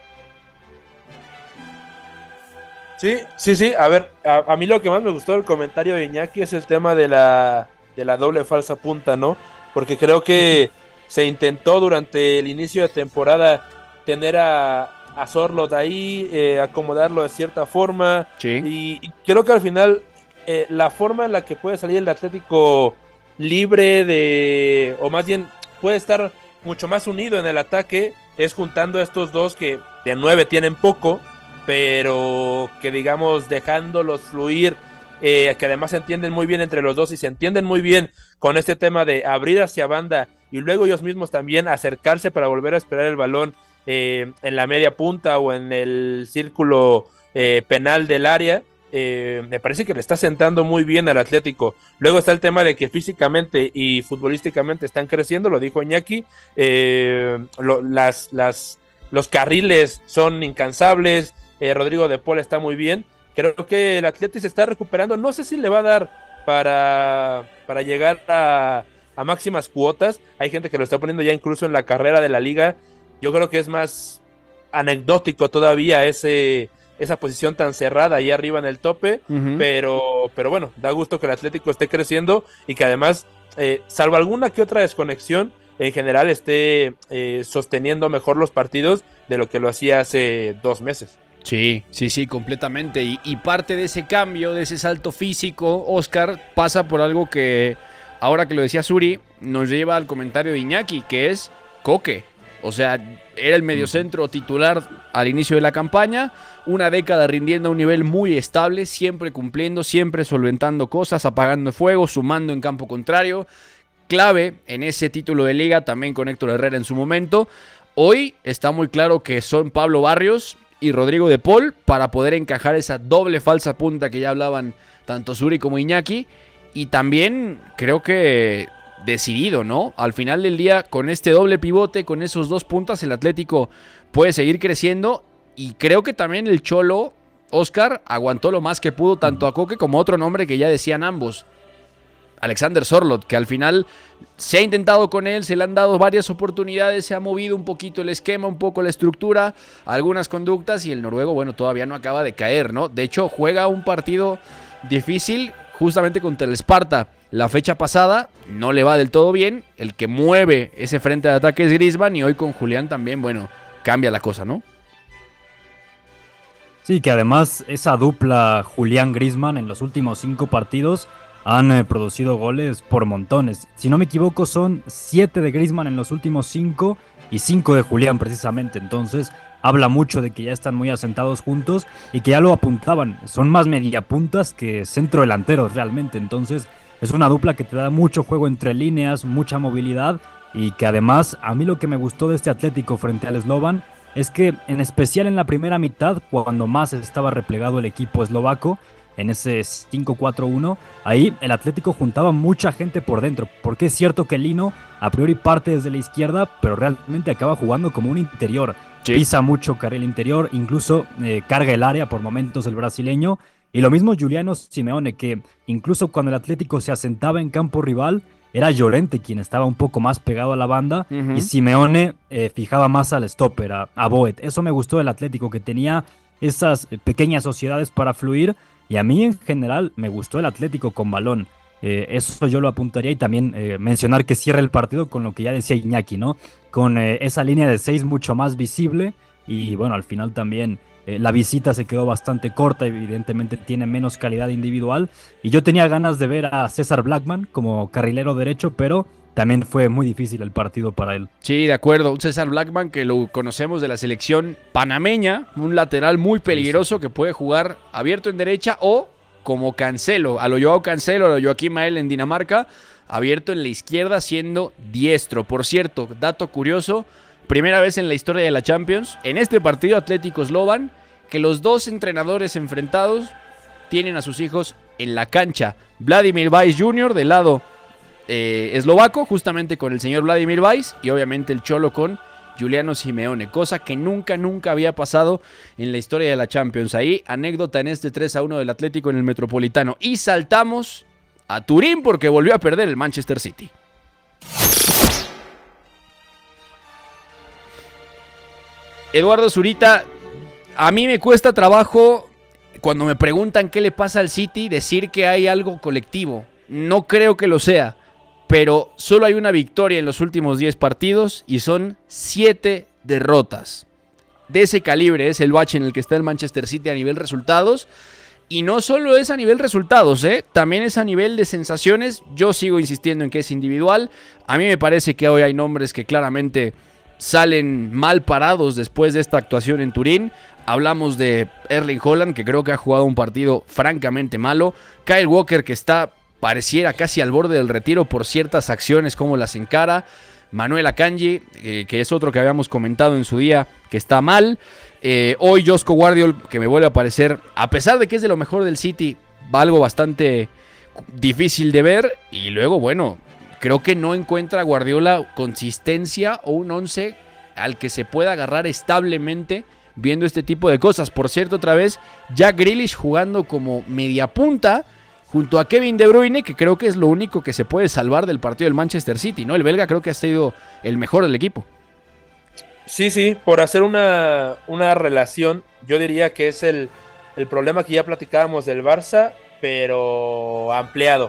Sí. A ver, a mí lo que más me gustó del comentario de Iñaki es el tema de la doble falsa punta, ¿no? Porque creo que se intentó durante el inicio de temporada tener a Sorloth ahí, acomodarlo de cierta forma, y creo que al final la forma en la que puede salir el Atlético libre o más bien puede estar mucho más unido en el ataque, es juntando a estos dos que de 9 tienen poco, pero que digamos dejándolos fluir, que además se entienden muy bien entre los dos y se entienden muy bien con este tema de abrir hacia banda y luego ellos mismos también acercarse para volver a esperar el balón en la media punta o en el círculo penal del área. Me parece que le está sentando muy bien al Atlético. Luego está el tema de que físicamente y futbolísticamente están creciendo, lo dijo Iñaki, los carriles son incansables, Rodrigo de Paul está muy bien. Creo que el Atlético se está recuperando, no sé si le va a dar para llegar a máximas cuotas. Hay gente que lo está poniendo ya incluso en la carrera de la liga. Yo creo que es más anecdótico todavía esa posición tan cerrada ahí arriba en el tope, pero bueno, da gusto que el Atlético esté creciendo y que además, salvo alguna que otra desconexión, en general esté sosteniendo mejor los partidos de lo que lo hacía hace 2 meses. Sí, completamente. Y parte de ese cambio, de ese salto físico, Oscar, pasa por algo que, ahora que lo decía Suri, nos lleva al comentario de Iñaki, que es Coque. O sea, era el mediocentro titular al inicio de la campaña, una década rindiendo a un nivel muy estable, siempre cumpliendo, siempre solventando cosas, apagando fuego, sumando en campo contrario. clave en ese título de liga, también con Héctor Herrera en su momento. Hoy está muy claro que son Pablo Barrios y Rodrigo de Paul para poder encajar esa doble falsa punta que ya hablaban tanto Zuri como Iñaki. Y también creo que decidido, ¿no? Al final del día, con este doble pivote, con esos dos puntas, el Atlético puede seguir creciendo. Y creo que también el Cholo, Oscar, aguantó lo más que pudo tanto a Coque como a otro nombre que ya decían ambos, Alexander Sorloth, que al final se ha intentado con él, se le han dado varias oportunidades, se ha movido un poquito el esquema, un poco la estructura, algunas conductas, y el noruego, bueno, todavía no acaba de caer, ¿no? De hecho, juega un partido difícil justamente contra el Sparta. La fecha pasada no le va del todo bien, el que mueve ese frente de ataque es Griezmann, y hoy con Julián también, bueno, cambia la cosa, ¿no? Sí, que además esa dupla Julián-Griezmann en los últimos 5 partidos han producido goles por montones. Si no me equivoco, son 7 de Griezmann en los últimos 5 y 5 de Julián precisamente. Entonces, habla mucho de que ya están muy asentados juntos y que ya lo apuntaban. Son más mediapuntas que centro delanteros realmente. Entonces, es una dupla que te da mucho juego entre líneas, mucha movilidad, y que además, a mí lo que me gustó de este Atlético frente al Slovan es que, en especial en la primera mitad, cuando más estaba replegado el equipo eslovaco, en ese 5-4-1, ahí el Atlético juntaba mucha gente por dentro, porque es cierto que Lino a priori parte desde la izquierda, pero realmente acaba jugando como un interior. Sí. Pisa mucho carril interior, incluso carga el área por momentos el brasileño, y lo mismo Giuliano Simeone, que incluso cuando el Atlético se asentaba en campo rival, era Llorente quien estaba un poco más pegado a la banda, y Simeone fijaba más al stopper, a Boet. Eso me gustó del Atlético, que tenía esas pequeñas sociedades para fluir. Y a mí en general me gustó el Atlético con balón. Eso yo lo apuntaría, y también mencionar que cierra el partido con lo que ya decía Iñaki, ¿no? Con esa línea de 6 mucho más visible, y bueno, al final también la visita se quedó bastante corta, evidentemente tiene menos calidad individual, y yo tenía ganas de ver a César Blackman como carrilero derecho, pero también fue muy difícil el partido para él. Sí, de acuerdo. Un César Blackman que lo conocemos de la selección panameña, un lateral muy peligroso que puede jugar abierto en derecha o como Cancelo, a lo Joao Cancelo, a lo Joaquín Mael en Dinamarca, abierto en la izquierda siendo diestro. Por cierto, dato curioso, primera vez en la historia de la Champions, en este partido Atlético-Slovan, que los dos entrenadores enfrentados tienen a sus hijos en la cancha. Vladimir Weiss Jr. del lado eslovaco, justamente con el señor Vladimir Weiss, y obviamente el Cholo con Giuliano Simeone, cosa que nunca había pasado en la historia de la Champions. Ahí, anécdota en este 3-1 del Atlético en el Metropolitano. Y saltamos a Turín porque volvió a perder el Manchester City. Eduardo Zurita, a mí me cuesta trabajo cuando me preguntan qué le pasa al City decir que hay algo colectivo. No creo que lo sea, pero solo hay una victoria en los últimos 10 partidos y son 7 derrotas. De ese calibre es el bache en el que está el Manchester City a nivel resultados. Y no solo es a nivel resultados, también es a nivel de sensaciones. Yo sigo insistiendo en que es individual. A mí me parece que hoy hay nombres que claramente salen mal parados después de esta actuación en Turín. Hablamos de Erling Haaland, que creo que ha jugado un partido francamente malo. Kyle Walker, que está pareciera casi al borde del retiro por ciertas acciones como las encara. Manuel Akanji, que es otro que habíamos comentado en su día, que está mal. Hoy Josko Gvardiol, que me vuelve a parecer, a pesar de que es de lo mejor del City, algo bastante difícil de ver. Y luego, bueno, creo que no encuentra Guardiola consistencia o un 11 al que se pueda agarrar establemente viendo este tipo de cosas. Por cierto, otra vez, Jack Grealish jugando como media punta junto a Kevin De Bruyne, que creo que es lo único que se puede salvar del partido del Manchester City, ¿no? El belga creo que ha sido el mejor del equipo. Sí, por hacer una relación, yo diría que es el problema que ya platicábamos del Barça, pero ampliado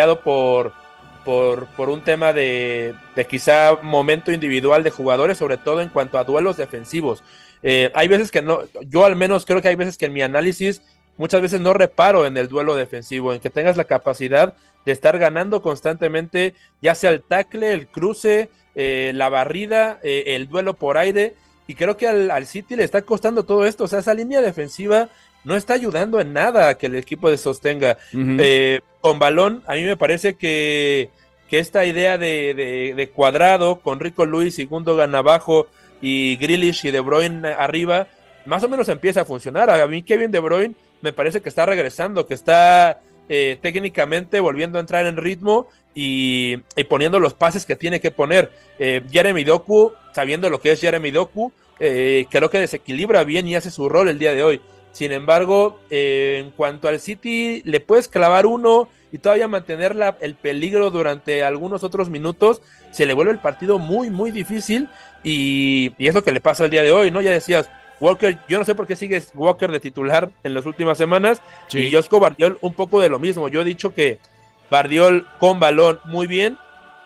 por un tema de quizá momento individual de jugadores, sobre todo en cuanto a duelos defensivos. Hay veces que no, yo al menos creo que hay veces que en mi análisis muchas veces no reparo en el duelo defensivo, en que tengas la capacidad de estar ganando constantemente, ya sea el tackle, el cruce, la barrida, el duelo por aire, y creo que al City le está costando todo esto. O sea, esa línea defensiva no está ayudando en nada a que el equipo se sostenga. Con balón, a mí me parece que que esta idea de cuadrado con Rico Lewis y Gundogan abajo y Grealish y De Bruyne arriba, más o menos empieza a funcionar. A mí Kevin De Bruyne me parece que está regresando, que está técnicamente volviendo a entrar en ritmo y poniendo los pases que tiene que poner. Jeremy Doku, sabiendo lo que es Jeremy Doku, creo que desequilibra bien y hace su rol el día de hoy. Sin embargo, en cuanto al City, le puedes clavar uno y todavía mantener el peligro durante algunos otros minutos, se le vuelve el partido muy, muy difícil y es lo que le pasa el día de hoy, ¿no? Ya decías, Walker, yo no sé por qué sigue Walker de titular en las últimas semanas, sí. Y Josko Gvardiol un poco de lo mismo. Yo he dicho que Gvardiol con balón muy bien,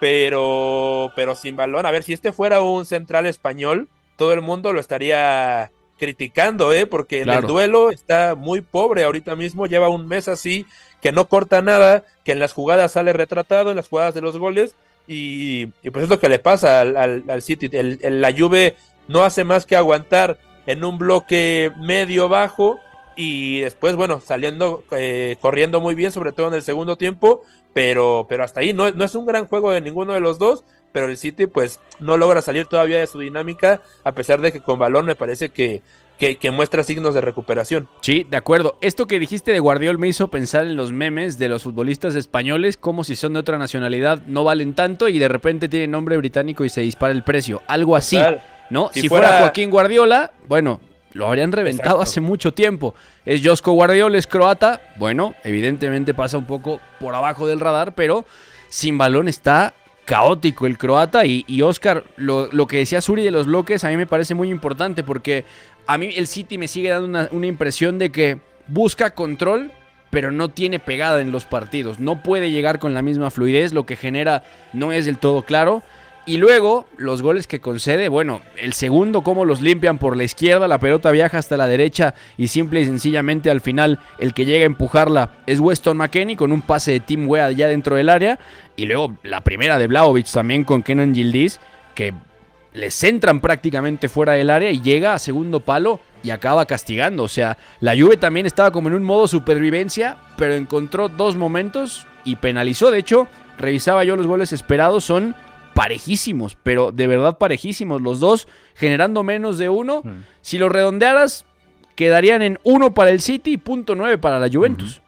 pero sin balón. A ver, si este fuera un central español, todo el mundo lo estaría criticando, porque en el duelo está muy pobre ahorita mismo, lleva un mes así, que no corta nada, que en las jugadas sale retratado, en las jugadas de los goles, y pues es lo que le pasa al City. La Juve no hace más que aguantar en un bloque medio bajo, y después, bueno, saliendo, corriendo muy bien, sobre todo en el segundo tiempo, pero hasta ahí, no es un gran juego de ninguno de los dos, pero el City pues no logra salir todavía de su dinámica, a pesar de que con balón me parece que muestra signos de recuperación. Sí, de acuerdo. Esto que dijiste de Gvardiol me hizo pensar en los memes de los futbolistas españoles, como si son de otra nacionalidad no valen tanto y de repente tienen nombre británico y se dispara el precio. Algo así, total, ¿no? Si fuera Joaquín Guardiola, bueno, lo habrían reventado hace mucho tiempo. Es Josko Gvardiol, es croata, bueno, evidentemente pasa un poco por abajo del radar, pero sin balón está caótico el croata. Y Oscar, lo que decía Suri de los bloques a mí me parece muy importante, porque a mí el City me sigue dando una impresión de que busca control, pero no tiene pegada en los partidos, no puede llegar con la misma fluidez, lo que genera no es del todo claro. Y luego, los goles que concede, bueno, el segundo, cómo los limpian por la izquierda, la pelota viaja hasta la derecha y simple y sencillamente al final el que llega a empujarla es Weston McKennie con un pase de Tim Weah ya dentro del área. Y luego la primera de Vlahovic también con Kenan Yildiz, que le centran prácticamente fuera del área y llega a segundo palo y acaba castigando. O sea, la Juve también estaba como en un modo supervivencia, pero encontró dos momentos y penalizó. De hecho, revisaba yo los goles esperados, son parejísimos, pero de verdad parejísimos, los dos generando menos de uno. Si lo redondearas, quedarían en 1 para el City y 0.9 para la Juventus.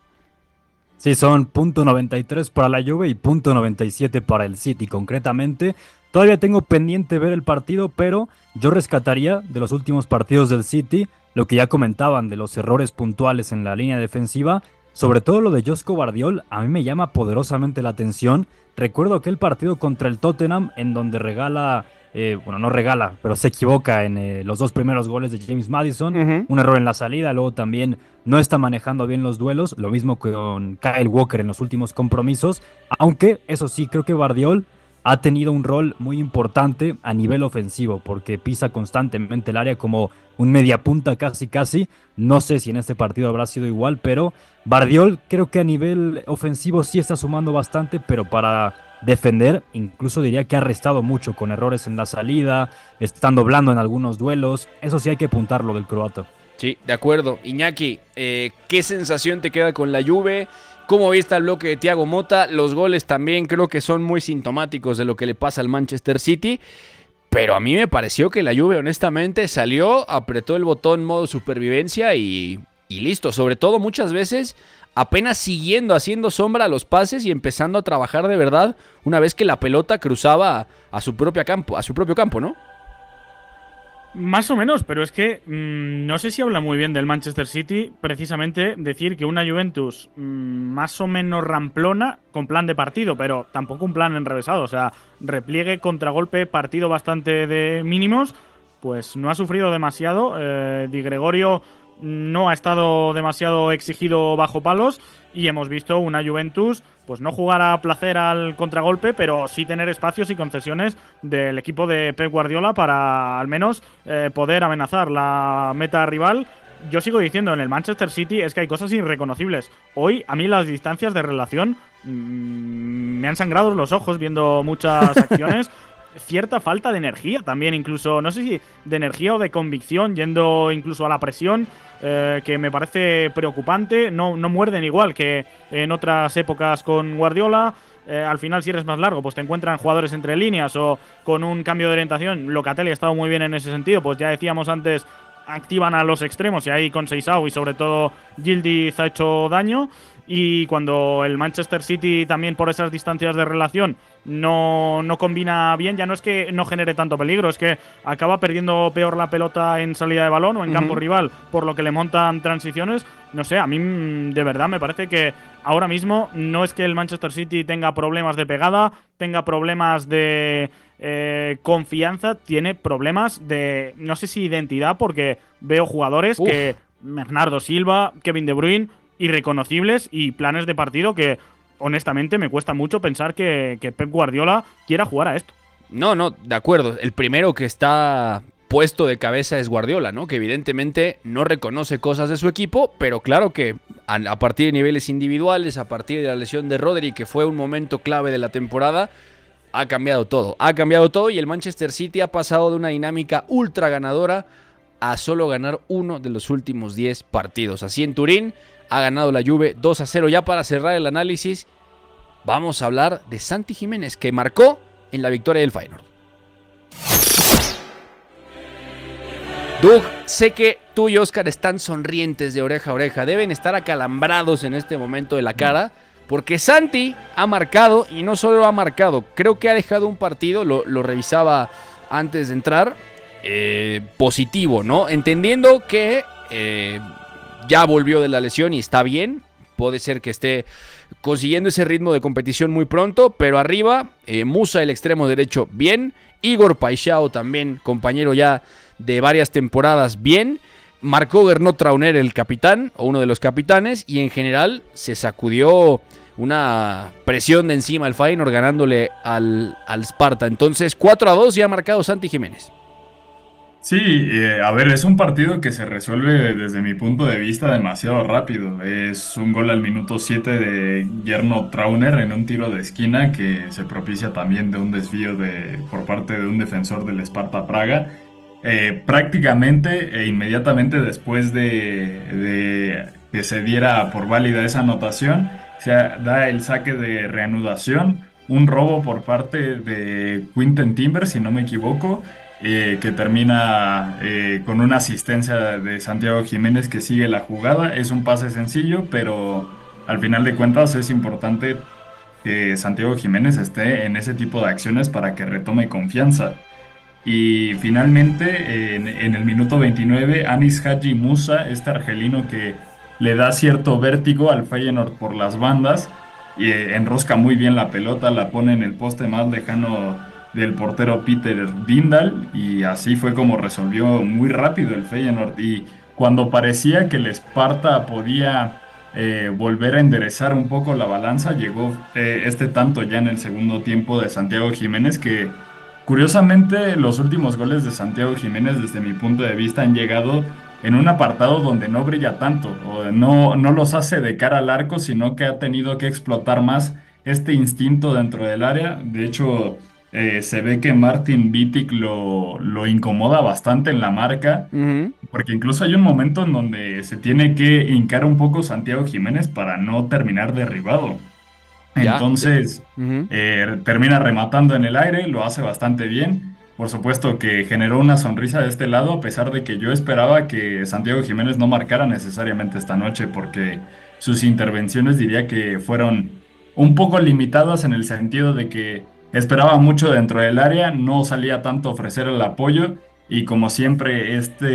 Sí, son 0.93 para la Juve y 0.97 para el City concretamente. Todavía tengo pendiente ver el partido, pero yo rescataría de los últimos partidos del City lo que ya comentaban de los errores puntuales en la línea defensiva, sobre todo lo de Josko Gvardiol. A mí me llama poderosamente la atención. Recuerdo aquel partido contra el Tottenham en donde no regala, pero se equivoca en los dos primeros goles de James Maddison, un error en la salida, luego también no está manejando bien los duelos, lo mismo con Kyle Walker en los últimos compromisos, aunque eso sí, creo que Gvardiol ha tenido un rol muy importante a nivel ofensivo, porque pisa constantemente el área como un mediapunta casi. No sé si en este partido habrá sido igual, pero Gvardiol creo que a nivel ofensivo sí está sumando bastante, pero para defender incluso diría que ha restado mucho con errores en la salida, estando blando en algunos duelos. Eso sí hay que apuntarlo del croata. Sí, de acuerdo. Iñaki, ¿qué sensación te queda con la Juve? ¿Cómo viste el bloque de Thiago Motta? Los goles también creo que son muy sintomáticos de lo que le pasa al Manchester City, pero a mí me pareció que la Juve honestamente salió, apretó el botón modo supervivencia y listo. Sobre todo muchas veces apenas siguiendo, haciendo sombra a los pases y empezando a trabajar de verdad una vez que la pelota cruzaba a su propio campo, ¿no? Más o menos, pero es que no sé si habla muy bien del Manchester City precisamente decir que una Juventus más o menos ramplona con plan de partido, pero tampoco un plan enrevesado. O sea, repliegue, contragolpe, partido bastante de mínimos, pues no ha sufrido demasiado. Di Gregorio no ha estado demasiado exigido bajo palos y hemos visto una Juventus pues no jugar a placer al contragolpe, pero sí tener espacios y concesiones del equipo de Pep Guardiola para al menos poder amenazar la meta rival. Yo sigo diciendo, en el Manchester City es que hay cosas irreconocibles. Hoy a mí las distancias de relación me han sangrado los ojos viendo muchas acciones. Cierta falta de energía también, incluso, no sé si de energía o de convicción, yendo incluso a la presión, que me parece preocupante. No muerden igual que en otras épocas con Guardiola. al final si eres más largo, pues te encuentran jugadores entre líneas o con un cambio de orientación. Locatelli ha estado muy bien en ese sentido, pues ya decíamos antes, activan a los extremos y ahí con Seisao y sobre todo Yildiz ha hecho daño. Y cuando el Manchester City también por esas distancias de relación no combina bien, ya no es que no genere tanto peligro, es que acaba perdiendo peor la pelota en salida de balón o en campo rival, por lo que le montan transiciones. No sé, a mí de verdad me parece que ahora mismo no es que el Manchester City tenga problemas de pegada, tenga problemas de confianza, tiene problemas de, no sé si identidad, porque veo jugadores que Bernardo Silva, Kevin De Bruyne, irreconocibles y planes de partido que honestamente me cuesta mucho pensar que Pep Guardiola quiera jugar a esto. No, de acuerdo. El primero que está puesto de cabeza es Guardiola, ¿no? Que evidentemente no reconoce cosas de su equipo, pero claro que a partir de niveles individuales, a partir de la lesión de Rodri, que fue un momento clave de la temporada, ha cambiado todo. Ha cambiado todo y el Manchester City ha pasado de una dinámica ultra ganadora a solo ganar uno de los últimos 10 partidos. Así en Turín ha ganado la Juve 2-0. Ya para cerrar el análisis, vamos a hablar de Santi Jiménez, que marcó en la victoria del Feyenoord. Doug, sé que tú y Oscar están sonrientes de oreja a oreja. Deben estar acalambrados en este momento de la cara, porque Santi ha marcado, y no solo ha marcado, creo que ha dejado un partido, lo revisaba antes de entrar, positivo, ¿no? Entendiendo que ya volvió de la lesión y está bien, puede ser que esté consiguiendo ese ritmo de competición muy pronto, pero arriba, Musa, el extremo derecho, bien, Igor Paixão también, compañero ya de varias temporadas, bien, marcó Gernot Trauner, el capitán, o uno de los capitanes, y en general se sacudió una presión de encima al Feyenoord ganándole al Sparta. Entonces 4-2 ya ha marcado Santi Jiménez. Sí, a ver, es un partido que se resuelve desde mi punto de vista demasiado rápido. Es un gol al minuto 7 de Gernot Trauner en un tiro de esquina que se propicia también de un desvío por parte de un defensor del Sparta Praga. Prácticamente e inmediatamente después de que se diera por válida esa anotación, se da el saque de reanudación, un robo por parte de Quinten Timber, si no me equivoco, que termina con una asistencia de Santiago Jiménez que sigue la jugada. Es un pase sencillo, pero al final de cuentas es importante que Santiago Jiménez esté en ese tipo de acciones para que retome confianza. Y finalmente, en el minuto 29, Anis Haji Musa, este argelino que le da cierto vértigo al Feyenoord por las bandas, y enrosca muy bien la pelota, la pone en el poste más lejano del portero Peter Dindal, y así fue como resolvió muy rápido el Feyenoord. Y cuando parecía que el Sparta podía volver a enderezar un poco la balanza, llegó este tanto ya en el segundo tiempo de Santiago Jiménez, que curiosamente los últimos goles de Santiago Jiménez desde mi punto de vista han llegado en un apartado donde no brilla tanto, o no los hace de cara al arco, sino que ha tenido que explotar más este instinto dentro del área. De hecho, se ve que Martin Vitic lo incomoda bastante en la marca, porque incluso hay un momento en donde se tiene que hincar un poco Santiago Jiménez para no terminar derribado. Entonces, termina rematando en el aire, lo hace bastante bien. Por supuesto que generó una sonrisa de este lado, a pesar de que yo esperaba que Santiago Jiménez no marcara necesariamente esta noche, porque sus intervenciones diría que fueron un poco limitadas en el sentido de que esperaba mucho dentro del área, no salía tanto a ofrecer el apoyo, y como siempre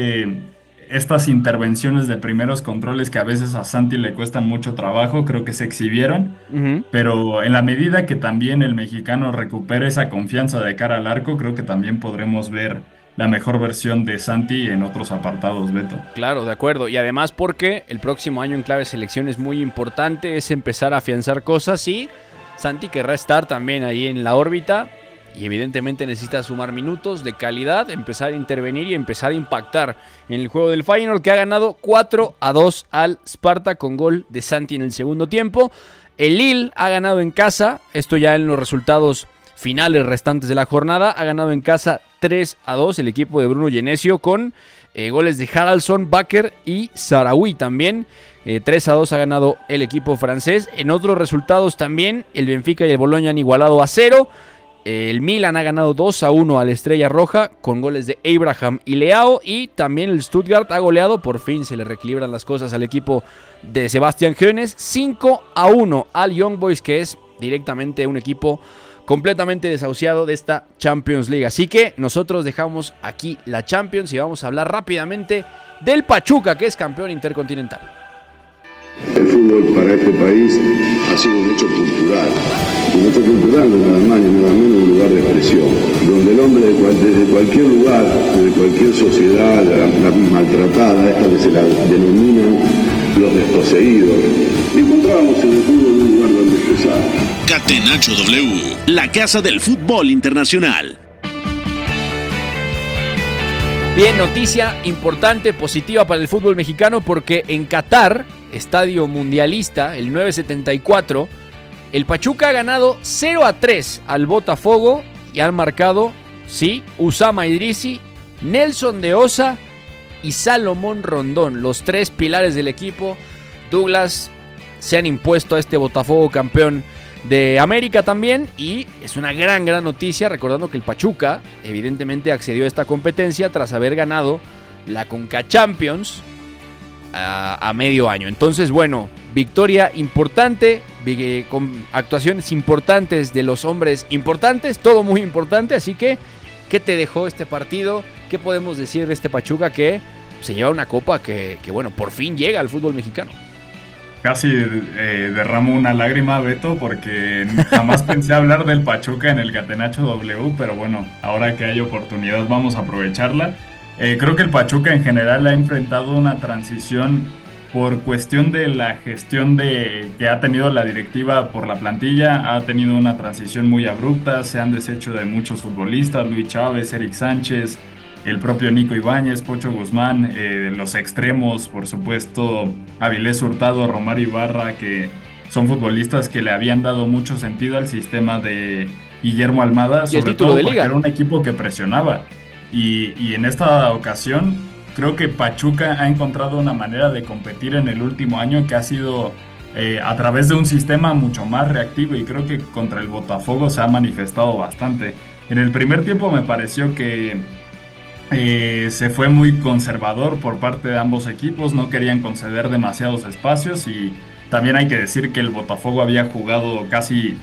estas intervenciones de primeros controles que a veces a Santi le cuestan mucho trabajo, creo que se exhibieron, pero en la medida que también el mexicano recupere esa confianza de cara al arco, creo que también podremos ver la mejor versión de Santi en otros apartados, Beto. Claro, de acuerdo, y además porque el próximo año en clave selección es muy importante, es empezar a afianzar cosas, y Santi querrá estar también ahí en la órbita, y evidentemente necesita sumar minutos de calidad, empezar a intervenir y empezar a impactar en el juego del Feyenoord, que ha ganado 4-2 al Sparta con gol de Santi en el segundo tiempo. El Lille ha ganado en casa, esto ya en los resultados finales restantes de la jornada, ha ganado en casa 3-2 el equipo de Bruno Genesio con goles de Haraldsson, Bakker y Sahraoui también, 3-2 ha ganado el equipo francés. En otros resultados también, el Benfica y el Bologna han igualado a 0. El Milan ha ganado 2-1 a la Estrella Roja con goles de Abraham y Leao. Y también el Stuttgart ha goleado, por fin se le reequilibran las cosas al equipo de Sebastián Hoeneß. 5-1 al Young Boys, que es directamente un equipo completamente desahuciado de esta Champions League. Así que nosotros dejamos aquí la Champions y vamos a hablar rápidamente del Pachuca, que es campeón intercontinental. El fútbol para este país ha sido un hecho cultural. Un hecho cultural no nada más ni nada menos un lugar de expresión, donde el hombre desde cualquier lugar, de cualquier sociedad, la maltratada, esta que se la denominan los desposeídos, encontrábamos en el fútbol un lugar donde expresar. Catenacho W, la casa del fútbol internacional. Bien, noticia importante, positiva para el fútbol mexicano, porque en Qatar, estadio mundialista, el 974, el Pachuca ha ganado 0-3 al Botafogo y han marcado, sí, Usama Idrisi, Nelson de Osa y Salomón Rondón, los 3 pilares del equipo. Douglas, se han impuesto a este Botafogo campeón de América también, y es una gran noticia, recordando que el Pachuca evidentemente accedió a esta competencia tras haber ganado la Conca Champions a medio año. Entonces, bueno, victoria importante, con actuaciones importantes de los hombres importantes, todo muy importante. Así que, ¿qué te dejó este partido? ¿Qué podemos decir de este Pachuca que se lleva una copa que bueno, por fin llega al fútbol mexicano? Casi derramo una lágrima, Beto, porque jamás pensé hablar del Pachuca en el Catenacho W, pero bueno, ahora que hay oportunidad vamos a aprovecharla. Creo que el Pachuca en general ha enfrentado una transición por cuestión de la gestión que ha tenido la directiva por la plantilla. Ha tenido una transición muy abrupta, se han deshecho de muchos futbolistas, Luis Chávez, Eric Sánchez, el propio Nico Ibáñez, Pocho Guzmán, los extremos, por supuesto, Avilés Hurtado, Romario Ibarra, que son futbolistas que le habían dado mucho sentido al sistema de Guillermo Almada, sobre todo porque era un equipo que presionaba. Y en esta ocasión, creo que Pachuca ha encontrado una manera de competir en el último año que ha sido a través de un sistema mucho más reactivo, y creo que contra el Botafogo se ha manifestado bastante. En el primer tiempo me pareció que se fue muy conservador por parte de ambos equipos, no querían conceder demasiados espacios, y también hay que decir que el Botafogo había jugado casi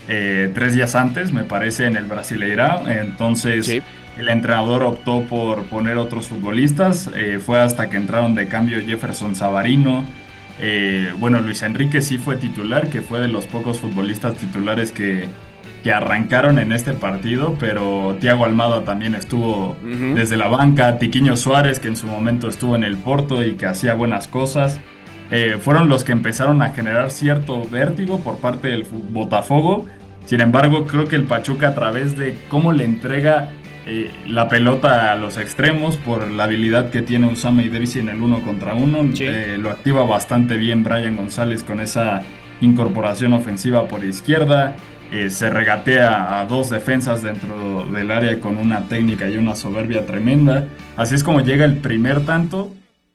3 días antes, me parece, en el Brasileirão, entonces sí, el entrenador optó por poner otros futbolistas, fue hasta que entraron de cambio Jefferson Savarino, bueno, Luis Enrique sí fue titular, que fue de los pocos futbolistas titulares que arrancaron en este partido, pero Thiago Almada también estuvo desde la banca, Tiquinho Suárez, que en su momento estuvo en el Porto y que hacía buenas cosas, fueron los que empezaron a generar cierto vértigo por parte del Botafogo. Sin embargo, creo que el Pachuca, a través de cómo le entrega la pelota a los extremos, por la habilidad que tiene Usama Idrisi en el 1 contra 1, sí, lo activa bastante bien Brian González con esa incorporación ofensiva por izquierda. Se regatea a 2 defensas dentro del área con una técnica y una soberbia tremenda. Así es como llega el primer tanto,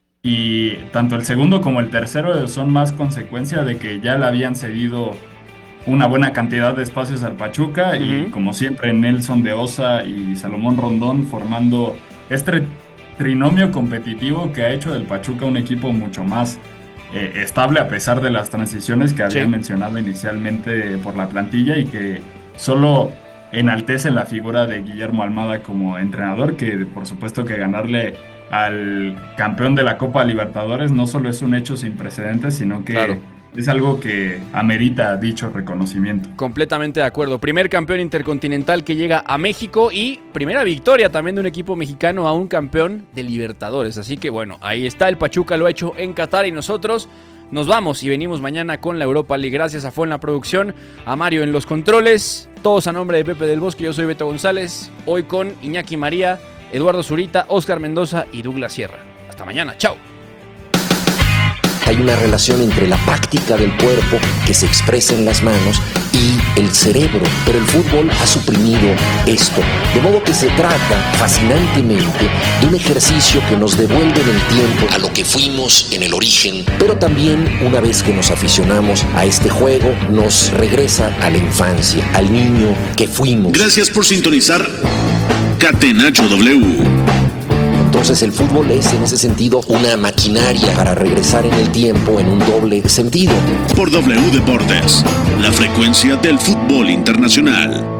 y tanto el segundo como el tercero son más consecuencia de que ya le habían cedido una buena cantidad de espacios al Pachuca, y como siempre Nelson de Osa y Salomón Rondón formando este trinomio competitivo que ha hecho del Pachuca un equipo mucho más estable, a pesar de las transiciones que había mencionado inicialmente por la plantilla, y que solo enaltece la figura de Guillermo Almada como entrenador, que por supuesto que ganarle al campeón de la Copa Libertadores no solo es un hecho sin precedentes, sino que es algo que amerita dicho reconocimiento. Completamente de acuerdo. Primer campeón intercontinental que llega a México, y primera victoria también de un equipo mexicano a un campeón de Libertadores. Así que bueno, ahí está, el Pachuca lo ha hecho en Qatar, y nosotros nos vamos y venimos mañana con la Europa League. Gracias a Fue en la producción, a Mario en los controles, todos a nombre de Pepe del Bosque. Yo soy Beto González, hoy con Iñaki María, Eduardo Zurita, Oscar Mendoza y Douglas Sierra. Hasta mañana, chao. hay una relación entre la práctica del cuerpo que se expresa en las manos y el cerebro, pero el fútbol ha suprimido esto, de modo que se trata fascinantemente de un ejercicio que nos devuelve en el tiempo a lo que fuimos en el origen, pero también una vez que nos aficionamos a este juego, nos regresa a la infancia, al niño que fuimos. Gracias por sintonizar Catenacho W. Entonces el fútbol es en ese sentido una maquinaria para regresar en el tiempo en un doble sentido. Por W Deportes, la frecuencia del fútbol internacional.